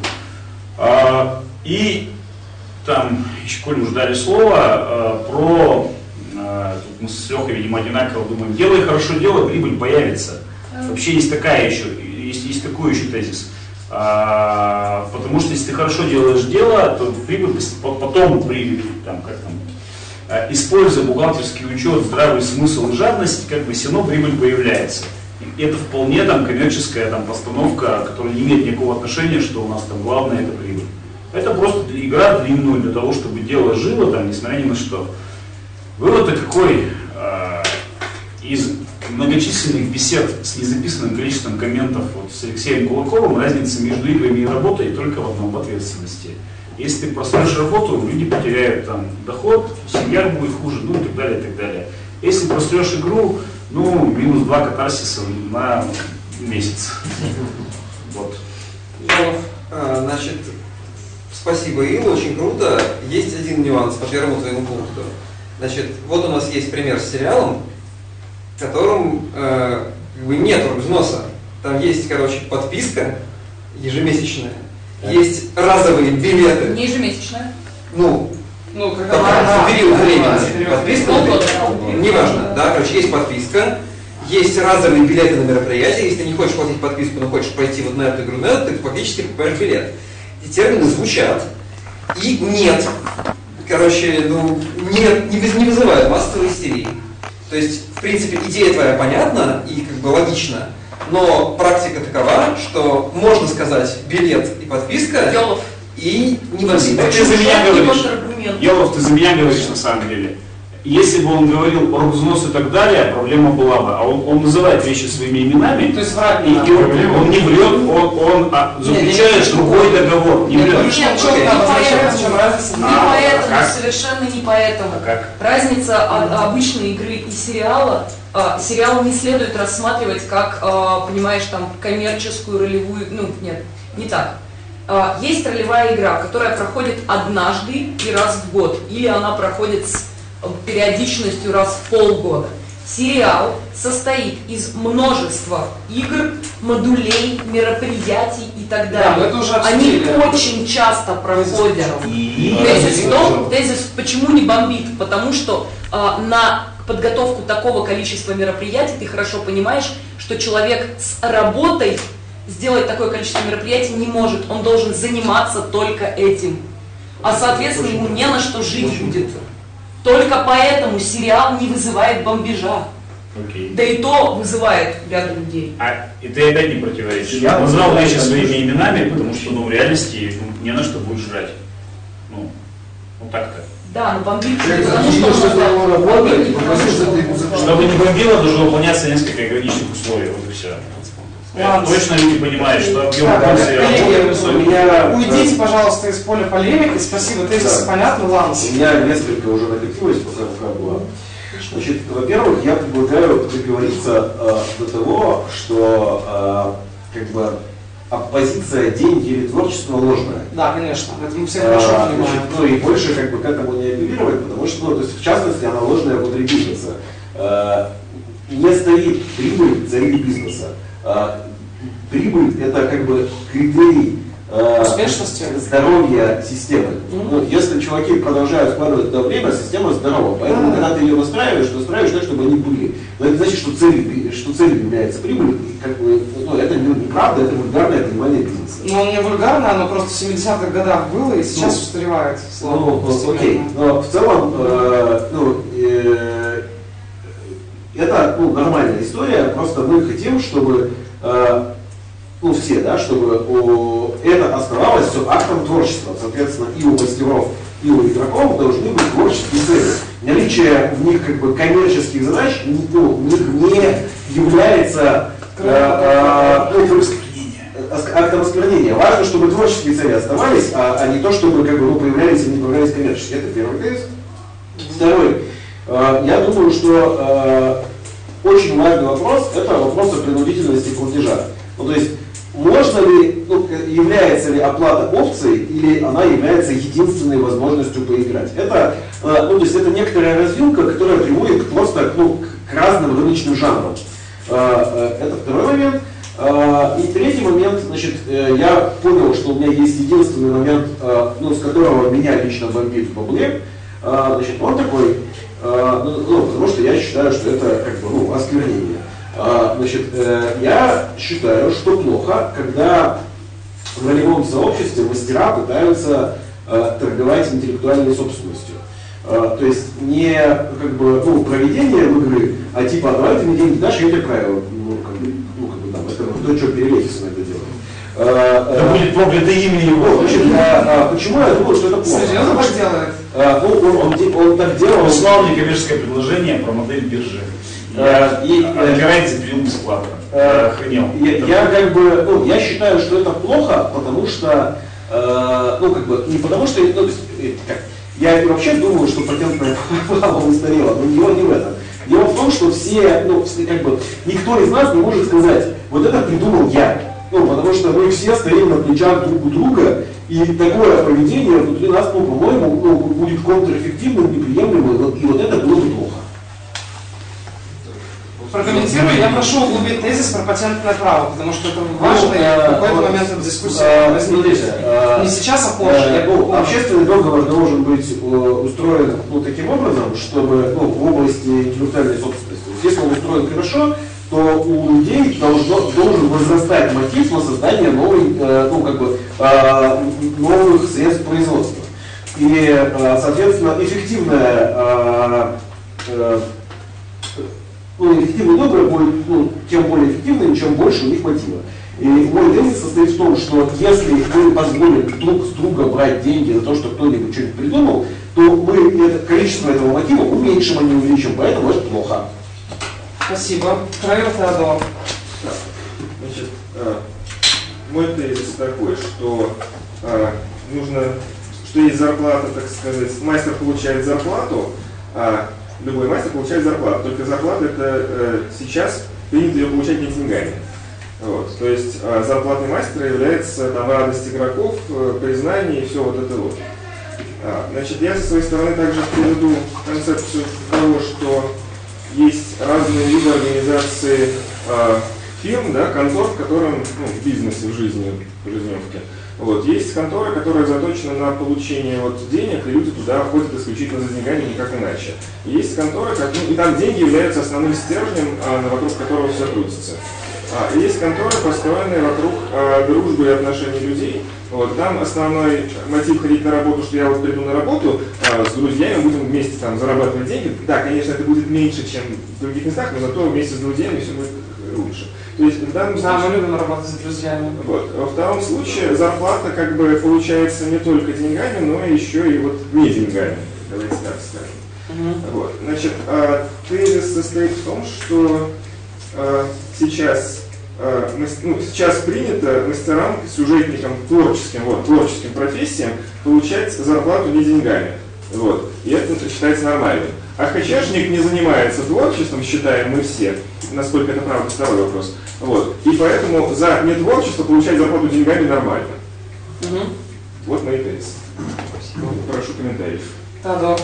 S5: А, и там, еще коли уже дали слово, а, про, а, тут мы с Лехой, видимо, одинаково думаем, делай хорошо дело, прибыль появится. Вообще есть такая еще, есть, есть такой еще тезис. А, потому что если ты хорошо делаешь дело, то прибыль, потом прибыль, там, как там, используя бухгалтерский учет, здравый смысл и жадность, как бы все равно прибыль появляется. И это вполне там коммерческая там, постановка, которая не имеет никакого отношения, что у нас там главное это прибыль. Это просто игра длинную для того, чтобы дело жило, там, несмотря ни на что. Вывод-то какой? Из многочисленных бесед с незаписанным количеством комментов вот, с Алексеем Кулаковым разница между играми и работой только в одном, в ответственности. Если ты просрешь работу, люди потеряют там доход, семья будет хуже, ну и так далее, и так далее. Если просрешь игру, ну, минус два катарсиса на месяц. Вот.
S7: Значит, спасибо, Ил, очень круто. Есть один нюанс по первому твоему пункту. Значит, вот у нас есть пример с сериалом, в котором э, как бы нет взноса. Там есть, короче, подписка ежемесячная. Есть разовые билеты.
S15: Не ежемесячная.
S7: Ну,
S1: ну как
S7: в период времени. Подписка, неважно, да, короче, есть подписка, есть разовые билеты на мероприятие. Если ты не хочешь платить подписку, но хочешь пойти вот на эту игру, на эту, ты фактически покупаешь билет. И термины звучат. И нет. Короче, ну, нет, не, не вызывают массовой истерии. То есть, в принципе, идея твоя понятна и как бы логична. Но практика такова, что можно сказать билет и подписка,
S15: Ёлов.
S7: и не возить.
S5: Ты за меня говоришь. Ёлов, ты за меня говоришь на самом деле. Если бы он говорил о взнос и так далее, проблема была бы. А он, он называет вещи своими именами.
S1: То есть врать
S5: и, и он, он не врет, он, он а, заключает другой договор. Не врет.
S15: Нет, нет, не поэтому, совершенно не поэтому. Разница от обычной игры и сериала. Сериал не следует рассматривать как, понимаешь, там, коммерческую ролевую, ну, нет, не так. Есть ролевая игра, которая проходит однажды и раз в год, или она проходит с периодичностью раз в полгода. Сериал состоит из множества игр, модулей, мероприятий и так далее.
S1: Да, это уже
S15: они очень часто проходят. И... Тезис в том, тезис почему не бомбит? Потому что а, на подготовку такого количества мероприятий ты хорошо понимаешь, что человек с работой сделать такое количество мероприятий не может. Он должен заниматься только этим. А соответственно ему не на что жить будет. Только поэтому сериал не вызывает бомбежа.
S5: Okay.
S15: Да и то вызывает ряд людей.
S5: А и ты опять не противоречишь. Я назвал вещи своими именами, потому что ну, в реальности ну, не на что будет жрать. Ну, вот так-то.
S15: Да, но бомбить...
S5: Чтобы не бомбило, должно выполняться несколько ограниченных условий. Вот и все.
S3: Это точно люди понимают, что объем
S1: Так,
S3: пользы
S1: коллеги,
S3: высокий.
S9: меня-
S1: уйдите, пожалуйста, из поля полемики. Спасибо, тезис
S9: Да.
S1: понятно, Ланс.
S9: У меня несколько уже накопилось, пока рука была. Значит, во-первых, я предлагаю договориться э, до того, что э, как бы оппозиция деньги или творчество ложная.
S1: Да, конечно, это мы все хорошо
S9: А,
S1: понимаем.
S9: значит, ну и больше как бы к этому не апеллировать, потому что, ну, то есть в частности, она ложная внутри бизнеса. Э, не стоит прибыль царей бизнеса. Э, прибыль это как бы критерий э,
S1: успешности,
S9: здоровья системы.
S1: Mm-hmm.
S9: Ну, если чуваки продолжают вкладывать это время, система здорова. Поэтому, mm-hmm. когда ты ее настраиваешь, настраиваешь так, чтобы они были. Но это значит, что целью, что целью является прибыль. И как бы, ну, это не, неправда, это вульгарное понимание бизнеса.
S1: Ну, он не вульгарно, оно просто в семидесятых годах было и сейчас
S9: Ну,
S1: устаревает. Слава
S9: Ну,
S1: богу,
S9: ну, окей. Но в целом, э, ну, э, это ну, нормальная история. Просто мы хотим, чтобы э, ну, все, да, чтобы у, это оставалось все актом творчества. Соответственно, и у мастеров, и у игроков должны быть творческие цели. Наличие в них как бы коммерческих задач ну, не, не является э, э, ну, актом осквернения. Важно, чтобы творческие цели оставались, а, а не то, чтобы как бы, ну, появлялись или не появлялись коммерческие. Это первый тезис. Второй. Э, я думаю, что э, очень важный вопрос – это вопрос о принудительности платежа. Ну, то есть, можно ли, ну, является ли оплата опцией, или она является единственной возможностью поиграть. Это, э, ну, то есть, это некоторая развилка, которая приводит просто ну, к разным рыночным жанрам. Э, э, это второй момент. Uh, и третий момент, значит, uh, я понял, что у меня есть единственный момент, uh, ну, с которого меня лично бомбит в бабле. Uh, значит, он такой, uh, ну, ну, потому что я считаю, что это как бы, ну, осквернение. Uh, значит, uh, я считаю, что плохо, когда в ролевом сообществе мастера пытаются uh, торговать интеллектуальной собственностью. Uh, то есть не как бы, ну, проведение в игры, а типа, давай ты мне деньги дашь, я тебе правила. Ну, как бы, ну, как бы, да, это то, что перелетится на это дело. Uh,
S3: да uh, будет проклято имя его.
S9: Значит, uh, uh, почему я думаю, что это плохо?
S1: Серьезно так делает?
S9: Uh, ну, он, он, он, он так делал.
S3: Прислал мне коммерческое предложение про модель биржи. Я отбирайте период бесплатно. Охренел.
S9: Я как бы, ну, я считаю, что это плохо, потому что, uh, ну, как бы, не потому что, ну, то есть, как, я вообще думаю, что патентное право устарело, но дело не в этом. Дело в том, что все, ну, как бы, никто из нас не может сказать, вот это придумал я. Ну, потому что мы все стоим на плечах друг у друга, и такое поведение внутри нас, ну, по-моему, ну, будет контрэффективным, неприемлемым, и вот это было бы плохо.
S1: Прокомментирую, я прошу углубить тезис про патентное право, потому что это важно,
S9: ну,
S1: и в какой-то
S9: вот,
S1: момент эта дискуссия
S9: э,
S1: возникнет.
S9: э,
S1: Не сейчас, а позже.
S9: Э,
S1: Я
S9: ну,
S1: позже.
S9: общественный договор должен быть э, устроен ну, таким образом, чтобы ну, в области интеллектуальной собственности. Если он устроен хорошо, то у людей должно, должен возрастать мотив на создание новой, э, ну, как бы, э, новых средств производства. И, э, соответственно, эффективная э, э, ну, эффективный договор будет ну, тем более эффективным, чем больше у них мотива. И мой тезис состоит в том, что если мы позволим друг с друга брать деньги за то, что кто-нибудь что-нибудь придумал, то мы это, количество этого мотива уменьшим, а не увеличим, поэтому это плохо.
S1: Спасибо. Травер Теодор.
S11: Значит, мой тезис такой, что нужно, что есть зарплата, так сказать, мастер получает зарплату, а любой мастер получает зарплату, только зарплата это э, сейчас принято ее получать не деньгами. Вот. То есть э, зарплатный мастер является там, радость игроков, э, признание и все вот это вот. А, значит, я со своей стороны также приведу концепцию того, что есть разные виды организации э, фирм, да, контор, в котором ну, в бизнесе, в жизни, в жизневке. Вот. Есть конторы, которые заточены на получение вот, денег, и люди туда ходят исключительно за деньгами, никак иначе. И есть конторы, как, ну, и там деньги являются основным стержнем, а, вокруг которого все крутится. А, и есть конторы, построенные вокруг а, дружбы и отношений людей. Вот. Там основной мотив ходить на работу, что я вот приду на работу а, с друзьями, будем вместе там, зарабатывать деньги. Да, конечно, это будет меньше, чем в других местах, но зато вместе с друзьями все будет лучше. То есть в данном
S1: да,
S11: случае,
S1: мы любим работать с друзьями.
S11: Вот. Во втором случае зарплата как бы получается не только деньгами, но еще и вот не деньгами, давайте так скажем. Uh-huh. Вот. Значит, тезис состоит в том, что а, сейчас э, ну, сейчас принято мастерам, сюжетникам, творческим, вот, творческим профессиям получать зарплату не деньгами. Вот. И это считается нормальным. А хачашник не занимается творчеством, считаем мы все, насколько это правда, второй вопрос. Вот. И поэтому за нетворчество получать зарплату деньгами нормально.
S1: Угу.
S11: Вот мои тезисы. Прошу комментариев.
S1: Да, да.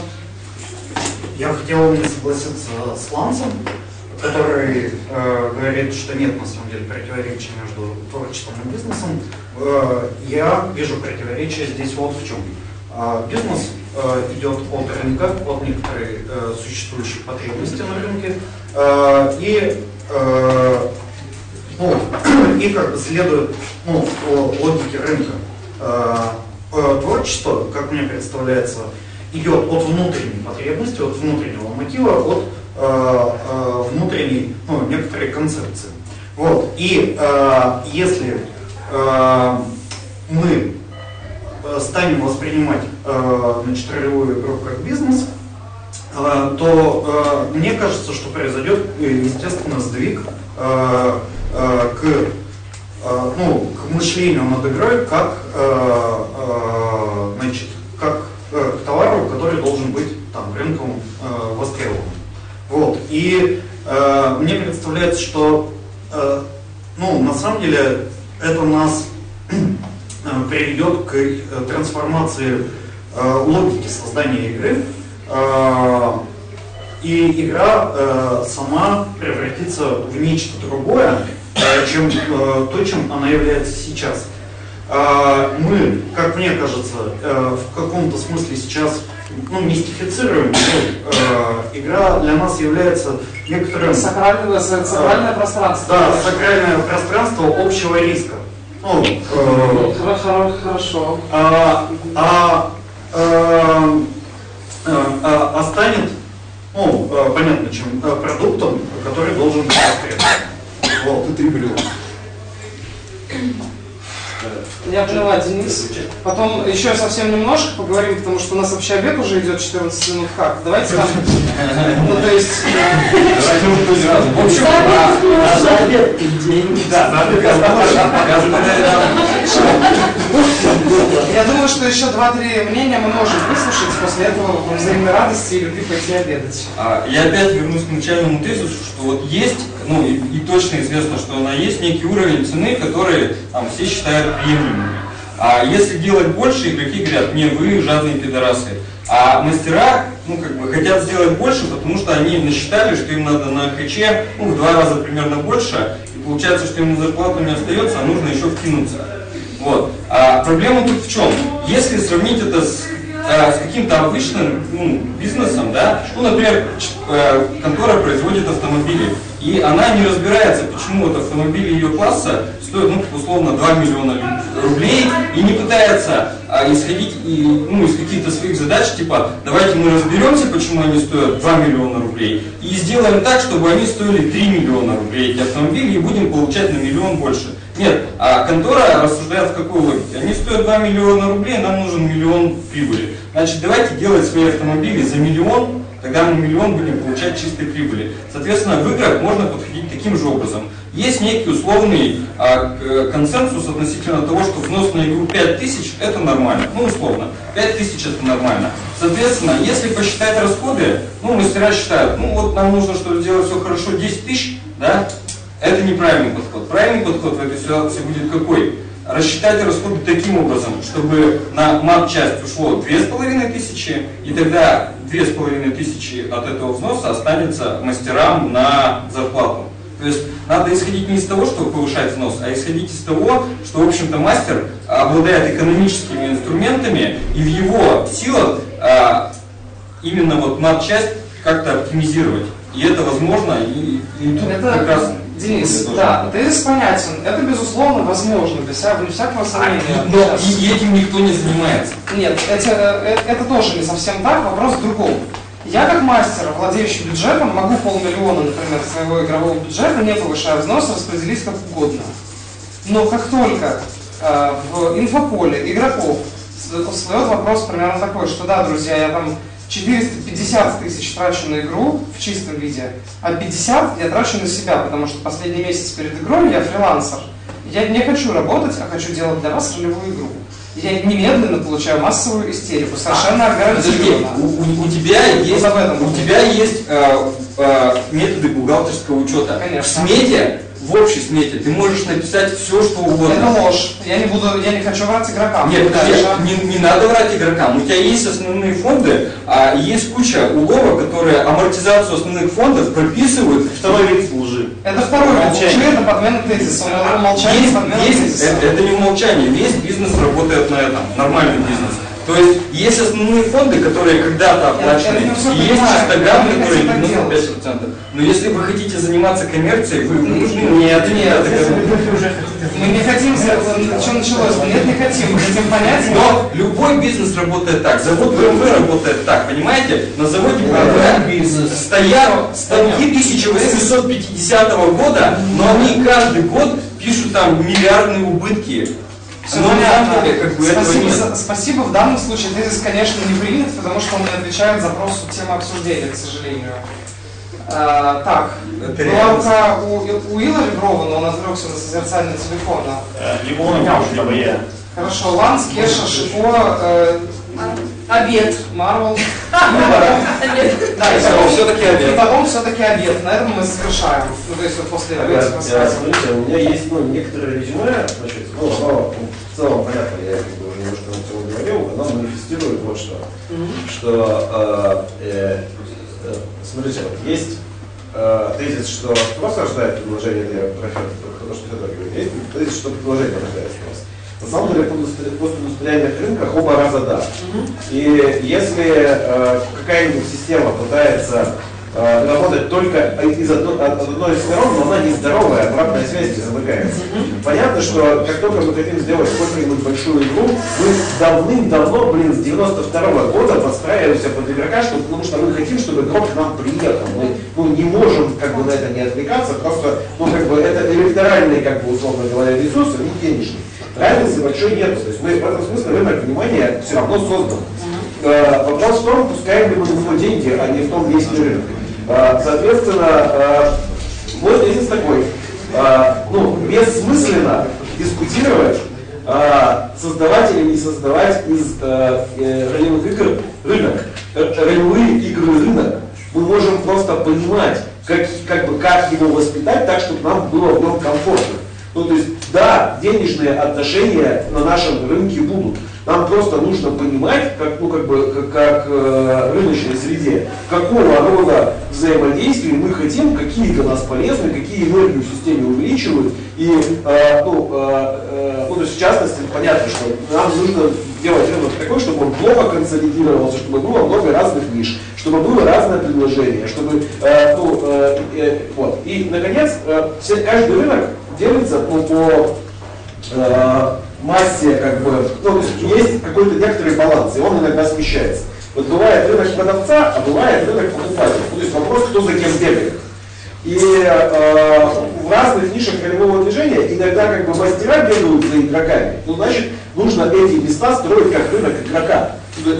S14: Я хотел не согласиться с Лансом, который э, говорит, что нет на самом деле противоречия между творчеством и бизнесом. Э, я вижу противоречие здесь вот в чем. Э, бизнес э, идет от рынка, от некоторой э, существующей потребности на рынке, э, и, э, ну, и как бы следует ну, логике рынка. Э, э, творчество, как мне представляется, идет от внутренней потребности, от внутреннего мотива, от э, э, внутренней, ну, некоторой концепции. Вот. И э, если э, мы станем воспринимать э, значит, ролевую игру как бизнес, э, то э, мне кажется, что произойдет, естественно, сдвиг э, э, к, э, ну, к мышлению над игрой как, э, э, значит, как к товару, который должен быть там рынком э, востребован. Вот. И э, мне представляется, что э, ну, на самом деле это нас э, приведет к э, трансформации э, логики создания игры. Э, и игра э, сама превратится в нечто другое, э, чем э, то, чем она является сейчас. Мы, как мне кажется, в каком-то смысле сейчас ну, мистифицируем. Игра для нас является некоторым...
S1: Сакральное, сакральное пространство.
S14: Да, сакральное пространство общего риска. Ну,
S1: э, Хорошо.
S14: А, а, а, а, а станет, ну, понятно, чем продуктом, который должен быть востребован. Вот.
S6: Ты прибыл.
S1: Я поняла, Денис. Потом еще совсем немножко поговорим, потому что у нас вообще обед уже идет четырнадцать минут как. Давайте там... Ну, то есть... В общем,
S14: за обед и деньги. Да, за обед.
S1: Я думаю, что еще два-три мнения мы можем выслушать, после этого по взаимной радости и любви пойти обедать.
S13: Я опять вернусь к начальному тезису, что вот есть, ну и, и точно известно, что она есть, некий уровень цены, который там все считают приемлемыми. А если делать больше, игроки говорят: не, вы жадные пидорасы. А мастера, ну, как бы, хотят сделать больше, потому что они насчитали, что им надо на хаче, ну, в два раза примерно больше, и получается, что им на зарплату не остается, а нужно еще вкинуться. Вот. А проблема тут в чем? Если сравнить это с, э, с каким-то обычным ну, бизнесом, да, ну, например, э, контора производит автомобили, и она не разбирается, почему вот автомобили ее класса стоят, ну, условно, два миллиона рублей, и не пытается а, исходить и, ну, из каких-то своих задач, типа, давайте мы разберемся, почему они стоят два миллиона рублей, и сделаем так, чтобы они стоили три миллиона рублей, эти автомобили, и будем получать на миллион больше. Нет, а контора рассуждает в какой логике? Они стоят два миллиона рублей, нам нужен миллион прибыли. Значит, давайте делать свои автомобили за миллион, тогда мы миллион будем получать чистой прибыли. Соответственно, в играх можно подходить таким же образом. Есть некий условный а, консенсус относительно того, что взнос на игру пять тысяч это нормально. Ну, условно, пять тысяч это нормально. Соответственно, если посчитать расходы, ну, мастера считают, ну, вот нам нужно, чтобы сделать все хорошо, десять тысяч, да, это неправильный подход. Правильный подход в этой ситуации будет какой? Рассчитать расходы таким образом, чтобы на мат-часть ушло две с половиной тысячи, и тогда две с половиной тысячи от этого взноса останется мастерам на зарплату. То есть надо исходить не из того, чтобы повышать взнос, а исходить из того, что, в общем-то, мастер обладает экономическими инструментами, и в его силах а, именно вот мат-часть как-то оптимизировать. И это возможно, и, и тут
S1: это,
S13: как раз...
S1: Денис, да, тезис понятен. Это, безусловно, возможно, без всякого сомнения.
S13: А, но и этим никто не занимается.
S1: Нет, это, это тоже не совсем так, вопрос в другом. Я, как мастер, владеющий бюджетом, могу полмиллиона, например, своего игрового бюджета, не повышая взнос, распределить как угодно. Но как только э, в инфополе игроков всплывет вопрос примерно такой, что да, друзья, я там четыреста пятьдесят тысяч трачу на игру в чистом виде, а пятьдесят я трачу на себя, потому что последний месяц перед игрой я фрилансер. Я не хочу работать, а хочу делать для вас ролевую игру. Я немедленно получаю массовую истерику, совершенно
S13: а,
S1: гарантированно.
S13: У, у, у тебя есть, у тебя есть э, э, методы бухгалтерского учета.
S1: Конечно.
S13: В смете, в общей смете, ты можешь написать все, что угодно.
S1: Это ложь. Я не буду, я не хочу врать игрокам.
S13: Нет,
S1: Дальше.
S13: не, не надо врать игрокам. У тебя есть основные фонды, а есть куча уловок, которые амортизацию основных фондов прописывают.
S14: Второй вид лжи.
S1: Это второй вид лжи, это подмена тезиса. Умолчание,
S13: Есть,
S1: подмена
S13: есть,
S1: тезиса.
S13: это, это не умолчание, весь бизнес работает на этом, нормальный бизнес. То есть есть основные фонды, которые когда-то оплачены, и есть чистоган, который девяносто пять процентов. Но если вы хотите заниматься коммерцией, вы нужны...
S1: Нет, нет, мы не хотим, что началось? Нет, не хотим, мы хотим понять.
S13: Но любой бизнес работает так, завод бэ эм вэ работает так, понимаете? На заводе бэ эм вэ стоят станки тысяча восемьсот пятидесятого года, но они каждый год пишут там миллиардные убытки.
S1: Ну, понятно. Как бы спасибо, за, спасибо. В данном случае тезис, конечно, не принят, потому что он не отвечает запросу темы обсуждения, к сожалению. А, так, была рука у, у Илари Грова, но он отвлекся на созерцание телефона.
S14: Либо он, либо я.
S1: Хорошо, Ланс, Кеша, Шипо, э,
S15: обед.
S1: Марвел.
S15: Обед.
S1: Да, и все-таки обед. И потом все-таки обед. На этом мы завершаем. Ну, то есть вот после обеда.
S9: Смотрите, у меня есть ну, некоторые резюме, значит, ну, оно в целом понятно, я как бы уже немножко на тему говорил, оно манифестирует вот что. Mm-hmm. Что, э, э, смотрите, вот есть э, тезис, что просто рождает предложение для профессора, то, что Федор говорит, есть тезис, что предложение рождает спрос. На самом деле, в постиндустриальных рынках оба раза да. Mm-hmm. И если э, какая-нибудь система пытается э, работать только из одно, от одной из сторон, но она нездоровая, обратная связь не замыкается. Mm-hmm. Понятно, что как только мы хотим сделать сколько-нибудь большую игру, мы давным-давно, блин, с девяносто второго года подстраиваемся под игрока, что, потому что мы хотим, чтобы игрок к нам приехал. Мы ну, не можем как бы на это не отвлекаться, просто ну, как бы, это электоральный, как бы, условно говоря, ресурс, а не денежный. Разницы большой нет. То есть мы в этом смысле рынок внимания все равно создан. Uh-huh. Вопрос в том, пускаем ли мы на него деньги, а не в том, есть ли рынок. Uh, соответственно, uh, мой тезис такой. Uh, ну, бессмысленно дискутировать, uh, создавать или не создавать из uh, uh, ролевых игр рынок. Uh, ролевые игры рынок. Мы можем просто понимать, как, как, бы, как его воспитать так, чтобы нам было в нем комфортно. Ну, то есть, да, денежные отношения на нашем рынке будут. Нам просто нужно понимать, как, ну, как бы, как, как э, рыночной среде, какого рода взаимодействия мы хотим, какие для нас полезны, какие энергию в системе увеличивают. И, э, ну, э, э, ну, то есть, в частности, понятно, что нам нужно делать рынок такой, чтобы он плохо консолидировался, чтобы было много разных ниш, чтобы было разное предложение, чтобы, э, ну, э, э, вот. И, наконец, э, все, каждый рынок делится ну, по э, массе, как бы, ну, то есть, есть какой-то некоторый баланс, и он иногда смещается. Вот бывает рынок продавца, а бывает рынок покупателя. Ну, то есть вопрос, кто за кем бегает. И э, в разных нишах ролевого движения иногда как бы мастера бегают за игроками. Ну, значит, нужно эти места строить как рынок игрока.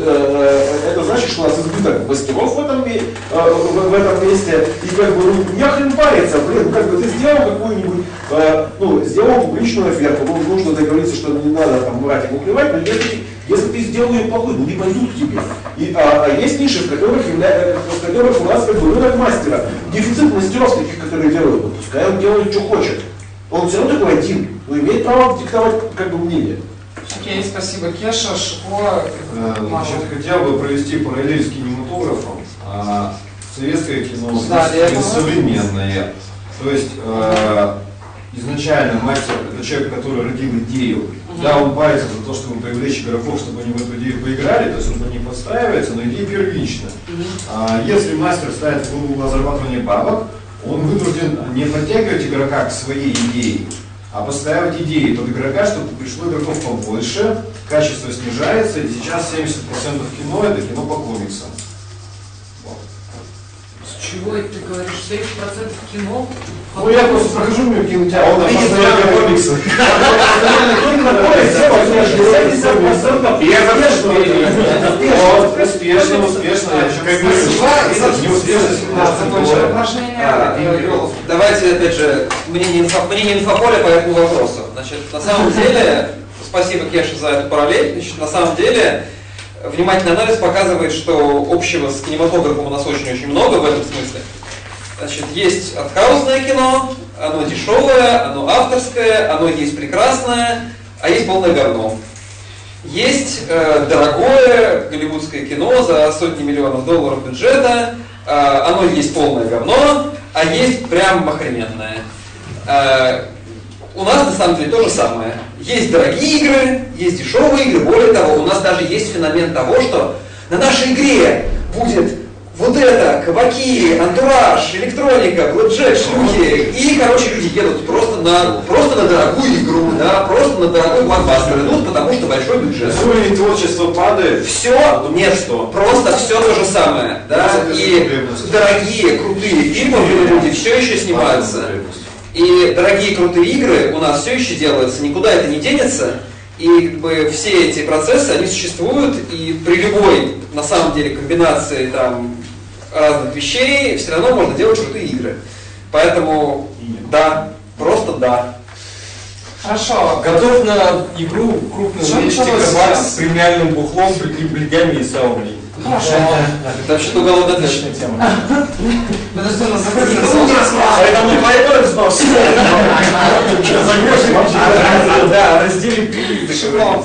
S9: Это значит, что у нас избыток мастеров в этом, в этом месте, и как бы ну, не хрен париться, блин, ну как бы ты сделал какую-нибудь, ну, сделал публичную оферту, ну, нужно договориться, что не надо там брать и мухлевать, но если, если ты сделал ее плохой, ну не пойдут к тебе. И, а, а есть ниши, в которых, явля... в которых у нас как бы рынок мастера, дефицит мастеров таких, которые делают, ну, пускай он делает, что хочет, он все равно такой один, но имеет право диктовать как бы мнение.
S1: Окей, спасибо, Кеша, Шипо.
S6: Значит, хотел бы провести параллель с кинематографом. А, советское кино и современное. То есть э, изначально мастер это человек, который родил идею. Uh-huh. Да, он парится за то, чтобы привлечь игроков, чтобы они в эту идею поиграли, то есть он по ней подстраивается, но идея первична. Uh-huh. А, если мастер ставит в угол зарабатывания бабок, он вынужден не подтягивать игрока к своей идее, а подстраивать идеи под игрока, чтобы пришло игроков побольше, качество снижается, и сейчас семьдесят процентов кино это кино по комиксам.
S15: С чего это ты говоришь? семьдесят процентов кино?
S3: Ну я просто прохожу мимо кинотеатра.
S9: А он видит только комиксы.
S6: Успешно, успешно. Я еще не успешно.
S7: Давайте, опять же, мнение, инфо, мнение инфополя по этому вопросу. Значит, на самом деле, спасибо, Кеша, за эту параллель. Значит, на самом деле, внимательный анализ показывает, что общего с кинематографом у нас очень-очень много в этом смысле. Значит, есть артхаусное кино, оно дешевое, оно авторское, оно есть прекрасное, а есть полное говно. Есть э, дорогое голливудское кино за сотни миллионов долларов бюджета, э, оно есть полное говно, а есть прям охрененное. Э, у нас на самом деле то же самое. Есть дорогие игры, есть дешевые игры, более того, у нас даже есть феномен того, что на нашей игре будет вот это, кабаки, антураж, электроника, блэкджек, шлюхи. И, короче, люди едут просто на, просто на дорогую игру, да, просто на дорогой блокбастер идут, потому что большой бюджет.
S6: Уровень творчества падает.
S7: Все, нет, что? Просто все то же самое, да, и дорогие, крутые фильмы люди все еще снимаются. И дорогие, крутые игры у нас все еще делаются, никуда это не денется. И как бы все эти процессы, они существуют, и при любой, на самом деле, комбинации там разных вещей все равно можно делать крутые игры. Поэтому да, просто да.
S1: Хорошо.
S13: Готов на игру крупного кабак с премиальным бухлом, прикреплениями и сауной.
S1: Хорошо.
S7: Это вообще-то уголовная отличная
S3: тема.
S1: Подожди, у нас закрытый
S3: Поэтому двойной взнос.
S13: Да, разделим прибыль.
S1: Шиклов.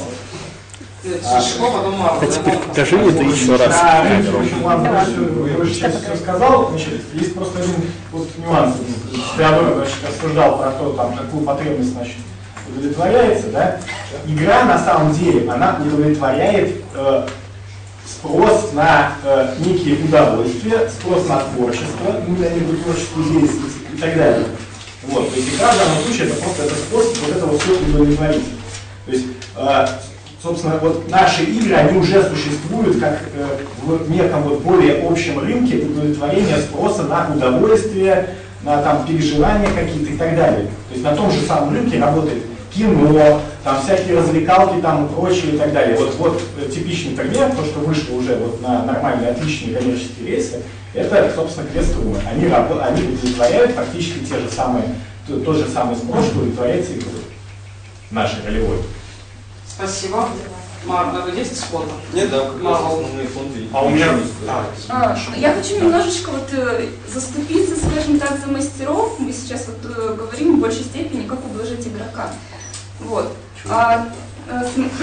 S1: Шиклов, потом Марк.
S16: А теперь покажи это еще раз.
S3: Да, в общем, ладно, вы же сейчас все сказал. Значит, есть просто один вот нюанс. Теодор, значит, рассуждал про то, там, какую потребность, значит, удовлетворяется, да? Игра на самом деле, она удовлетворяет э, спрос на э, некие удовольствия, спрос на творчество, именно творческую деятельность и так далее. Вот, то есть игра в данном случае это просто это способ вот этого все удовлетворить. То есть, э, собственно, вот наши игры, они уже существуют как э, в неком вот более общем рынке удовлетворения спроса на удовольствие, на там переживания какие-то и так далее. То есть на том же самом рынке работает кино, там всякие развлекалки там и прочее и так далее. Вот, вот типичный пример, то, что вышло уже вот на нормальные, отличные коммерческие рейсы, это, собственно, квест-румы. Они, они удовлетворяют практически те же самые, то, тот же самый спрос, что удовлетворяется игрой нашей ролевой.
S1: Спасибо. Марк, надо есть спонсор?
S13: Нет, да, как раз
S1: Мало.
S13: основные фонды.
S3: А у меня...
S17: А, я хочу немножечко вот э, заступиться, скажем так, за мастеров. Мы сейчас вот э, говорим в большей степени, как ублажить игрока. Вот. А, э,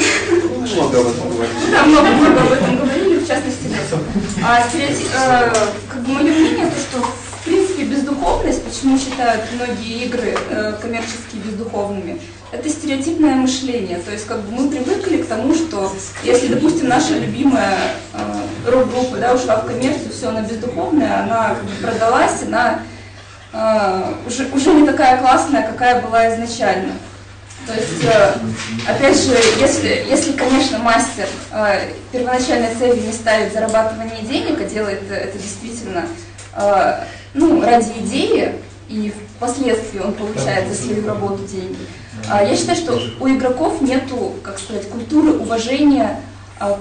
S17: с-
S7: Много об этом говорили.
S17: Да, много-много об этом говорили, в частности, а, стереотип, э, как бы мое мнение, то, что в принципе бездуховность, почему считают многие игры э, коммерческие бездуховными, это стереотипное мышление. То есть как бы мы привыкли к тому, что если, допустим, наша любимая э, рок-группа, да, ушла в коммерцию, все, она бездуховная, она как бы продалась, она э, уже, уже не такая классная, какая была изначально. То есть, э, опять же, если, если, конечно, мастер э, первоначальной целью не ставит зарабатывание денег, а делает это действительно э, ну, ради идеи, и впоследствии он получает за свою работу деньги, э, я считаю, что у игроков нету, как сказать, культуры уважения э,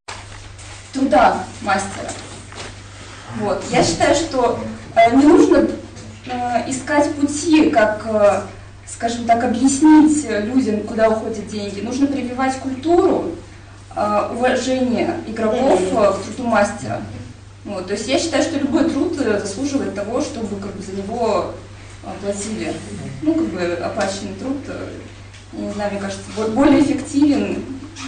S17: труда мастера. Вот. Я считаю, что э, не нужно э, искать пути, как... Э, скажем так, объяснить людям, куда уходят деньги. Нужно прививать культуру э, уважения игроков э, к труду мастера. Вот. То есть я считаю, что любой труд заслуживает того, чтобы как бы, за него э, платили. Ну, как бы оплаченный труд, э, я не знаю, мне кажется, более эффективен.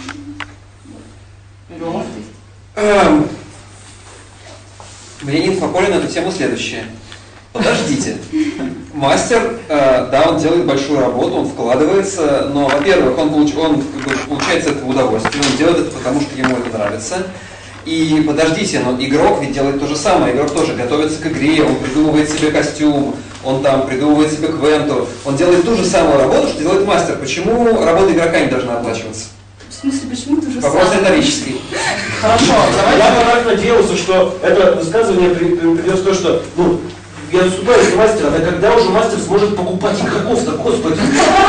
S17: Вот.
S7: Эм, Мнение инфополя на эту тему следующее. Подождите. Мастер, э, да, он делает большую работу, он вкладывается, но, во-первых, он, получ, он как бы, получает с этого удовольствие, он делает это потому, что ему это нравится. И подождите, но игрок ведь делает то же самое, игрок тоже готовится к игре, он придумывает себе костюм, он там придумывает себе квенту, он делает ту же самую работу, что делает мастер. Почему работа игрока не должна оплачиваться?
S17: В смысле, почему ты же
S7: Вопрос риторический.
S9: Хорошо, я бы так надеялся, что это высказывание при- при- придет в то, что, ну, я отступаю за мастера, да когда уже мастер сможет покупать игроков-то, господи.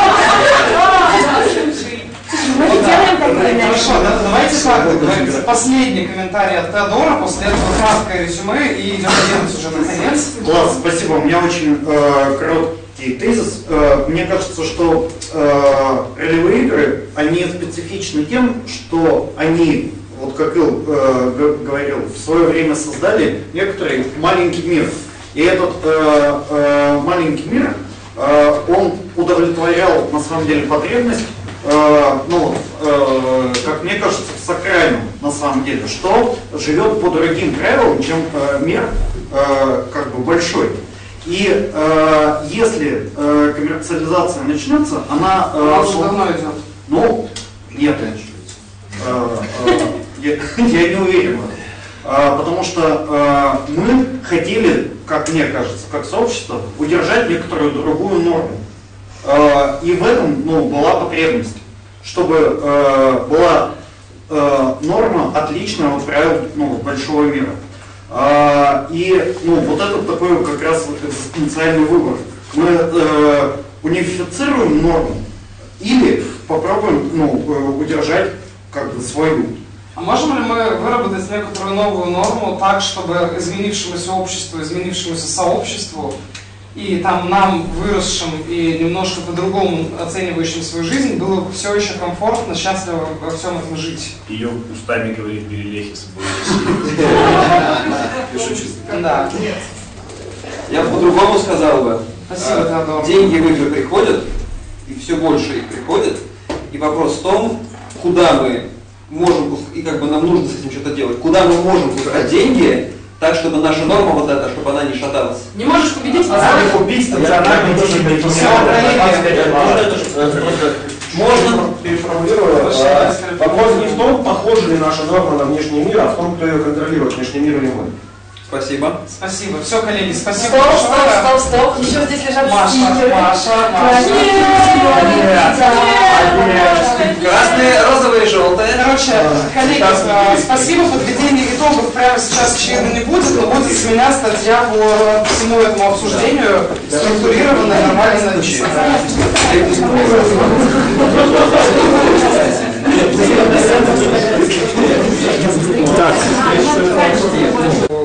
S12: Мы не делаем такое.
S1: Хорошо, да, давайте так, последний комментарий от Теодора, после этого краткое резюме и идем делать уже наконец.
S14: Класс, спасибо. У меня очень э, короткий тезис. Э, мне кажется, что э, ролевые игры, они специфичны тем, что они, вот как Ил э, говорил, в свое время создали некоторый маленький мир. И этот э, э, маленький мир, э, он удовлетворял на самом деле потребность, э, ну, э, как мне кажется, в сакральном на самом деле, что живет по другим правилам, чем э, мир э, как бы большой. И э, если э, коммерциализация начнется, она... Э,
S1: Она уже давно идет.
S14: Ну, нет. Э, э, я, я не уверен в этом. Э, потому что э, мы хотели, как мне кажется, как сообщество, удержать некоторую другую норму. Э, и в этом ну, была потребность, чтобы э, была э, норма отличная от правил ну, большого мира. Э, и ну, вот это такой как раз экзистенциальный выбор. Мы э, унифицируем норму или попробуем ну, удержать как бы свою.
S1: А можем ли мы выработать некоторую новую норму так, чтобы изменившемуся обществу, изменившемуся сообществу и там нам, выросшим и немножко по-другому оценивающим свою жизнь, было все еще комфортно, счастливо во всем этом жить?
S5: Ее устами говорит Берелехис.
S1: Да.
S7: Я бы по-другому сказал бы.
S1: Спасибо, Теодор.
S7: Деньги в игры приходят, и все больше их приходит. И вопрос в том, куда мы можем, и как бы нам нужно с этим что-то делать, куда мы можем пускать деньги, так, чтобы наша норма вот эта, чтобы она не шаталась.
S15: Не можешь победить, а
S14: надо купить стационарный деньги.
S9: Можно переформулирую. Вопрос не в том, похожа ли наша норма на внешний мир, а в том, кто ее контролирует, внешний мир или мы.
S7: Спасибо.
S1: Спасибо. Все, коллеги, спасибо.
S15: Стоп, стоп, стоп, стоп. Еще здесь лежат
S1: Маша,
S15: стикеры.
S1: Маша, Маша.
S7: Красные, розовые, желтые.
S1: Короче, коллеги, спасибо. Подведение итогов прямо сейчас, очевидно, не будет, но будет с меня статья по всему этому обсуждению, структурированная, нормально написанная.
S16: Так.